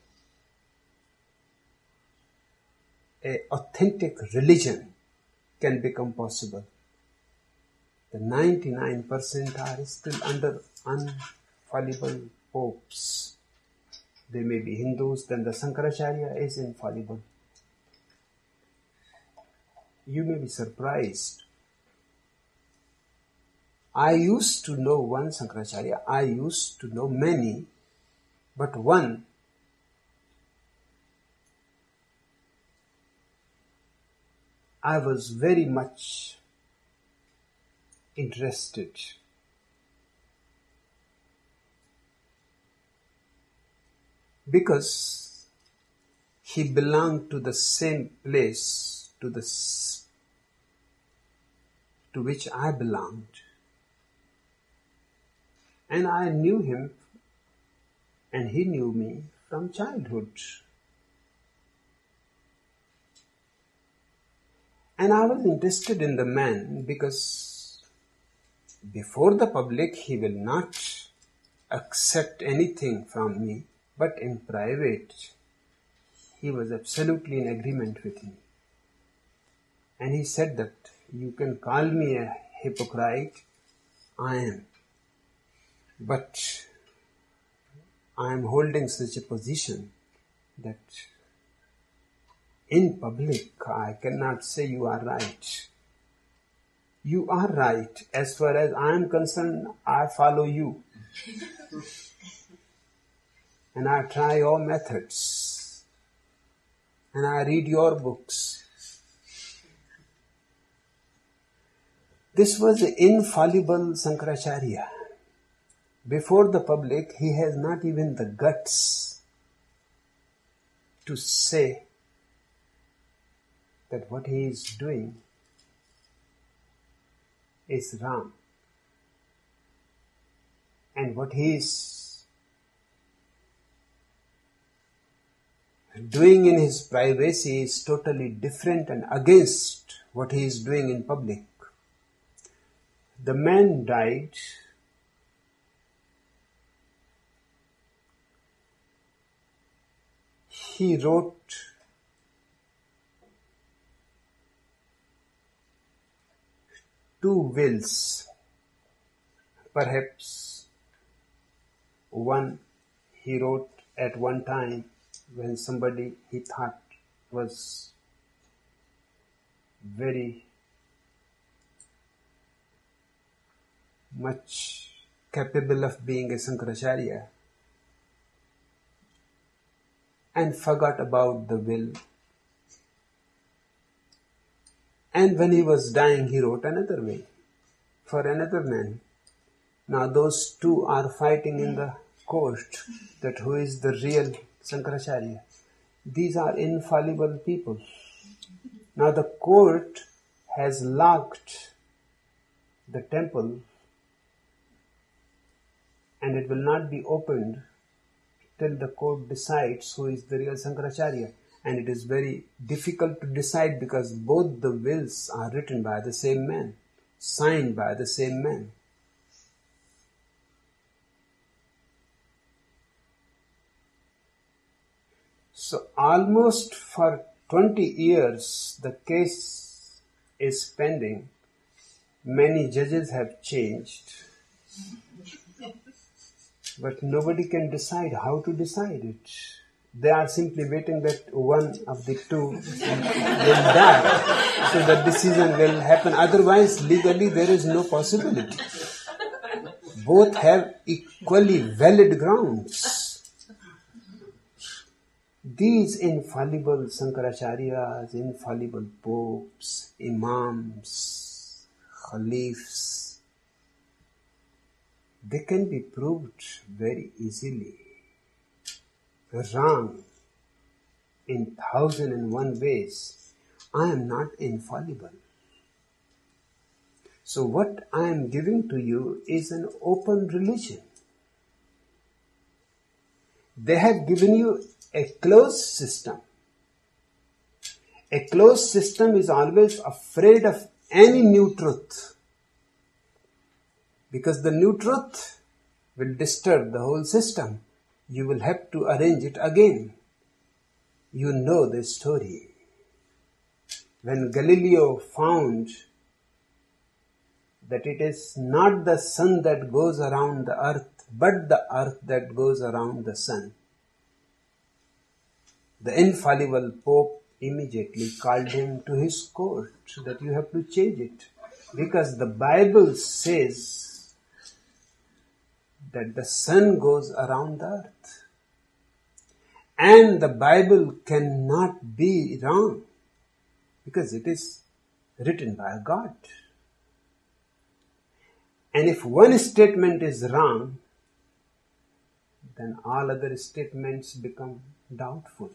an authentic religion can become possible. The 99% are still under infallible popes. They may be Hindus, then the Sankaracharya is infallible. You may be surprised. I used to know one Sankaracharya, I used to know many, but one I was very much interested. Because he belonged to the same place to which I belonged. And I knew him and he knew me from childhood. And I was interested in the man because before the public he will not accept anything from me, but in private he was absolutely in agreement with me. And he said that you can call me a hypocrite, I am. But I am holding such a position that in public I cannot say you are right. You are right. As far as I am concerned, I follow you. And I try your methods. And I read your books. This was an infallible Sankaracharya. Before the public, he has not even the guts to say that what he is doing is wrong. And what he is doing in his privacy is totally different and against what he is doing in public. The man died he wrote two wills. Perhaps one he wrote at one time when somebody he thought was very much capable of being a Sankaracharya and forgot about the will. And when he was dying, he wrote another will for another man. Now those two are fighting in the court that who is the real Sankaracharya. These are infallible people. Now the court has locked the temple and it will not be opened till the court decides who is the real Sankaracharya. And it is very difficult to decide because both the wills are written by the same man, signed by the same man. So almost for 20 years the case is pending. Many judges have changed. But nobody can decide how to decide it. They are simply waiting that one of the two will die, so the decision will happen. Otherwise, legally, there is no possibility. Both have equally valid grounds. These infallible Sankaracharyas, infallible popes, imams, khalifs, they can be proved very easily wrong in 1,001 ways. I am not infallible. So what I am giving to you is an open religion. They have given you a closed system. A closed system is always afraid of any new truth, because the new truth will disturb the whole system. You will have to arrange it again. You know the story. When Galileo found that it is not the sun that goes around the earth, but the earth that goes around the sun, the infallible Pope immediately called him to his court that you have to change it. Because the Bible says that the sun goes around the earth. And the Bible cannot be wrong because it is written by God. And if one statement is wrong, then all other statements become doubtful.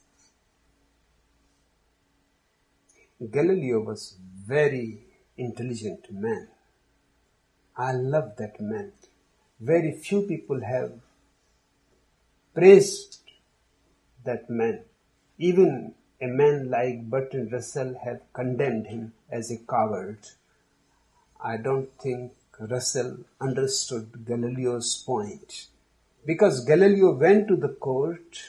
Galileo was very intelligent man. I love that man. Very few people have praised that man. Even a man like Bertrand Russell have condemned him as a coward. I don't think Russell understood Galileo's point. Because Galileo went to the court,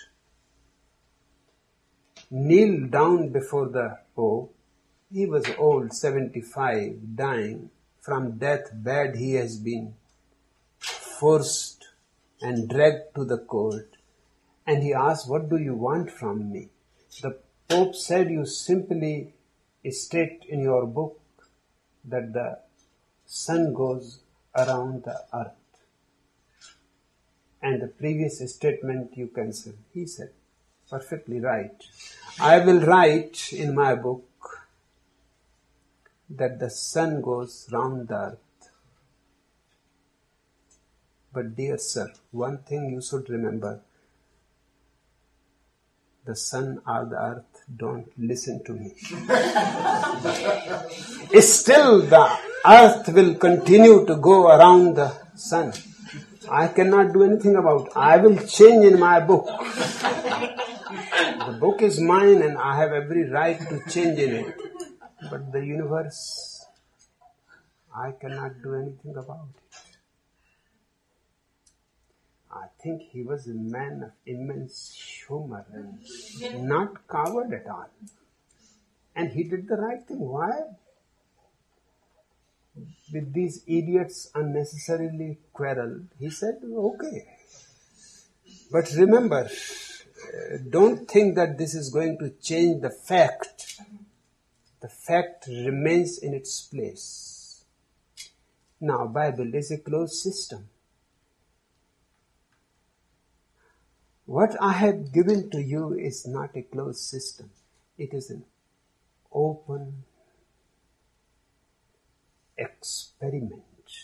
kneeled down before the Pope. He was old, 75, dying. From deathbed he has been forced and dragged to the court. And he asked, what do you want from me? The Pope said, you simply state in your book that the sun goes around the earth. And the previous statement you cancel. He said, perfectly right. I will write in my book that the sun goes round the earth. But dear sir, one thing you should remember. The sun or the earth don't listen to me. Still the earth will continue to go around the sun. I cannot do anything about it. I will change in my book. The book is mine and I have every right to change in it. But the universe, I cannot do anything about it. I think he was a man of immense humor and not coward at all. And he did the right thing. Why? With these idiots unnecessarily quarrel, he said, okay. But remember, don't think that this is going to change the fact. The fact remains in its place. Now, Bible is a closed system. What I have given to you is not a closed system. It is an open experiment.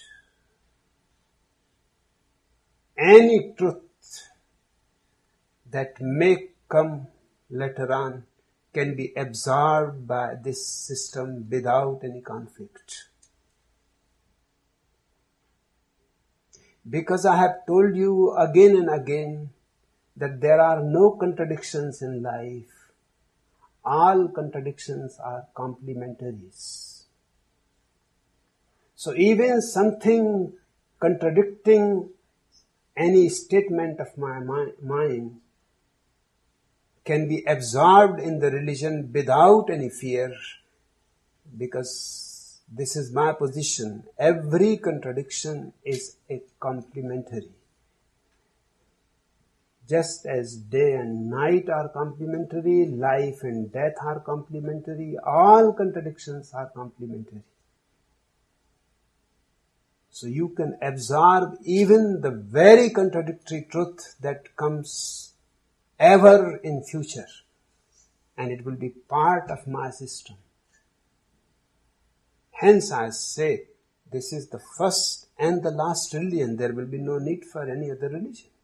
Any truth that may come later on can be absorbed by this system without any conflict. Because I have told you again and again that there are no contradictions in life. All contradictions are complementaries. So even something contradicting any statement of my mind can be absorbed in the religion without any fear, because this is my position. Every contradiction is a complementary. Just as day and night are complementary, life and death are complementary, all contradictions are complementary. So you can absorb even the very contradictory truth that comes ever in future, and it will be part of my system. Hence I say, this is the first and the last religion. There will be no need for any other religion.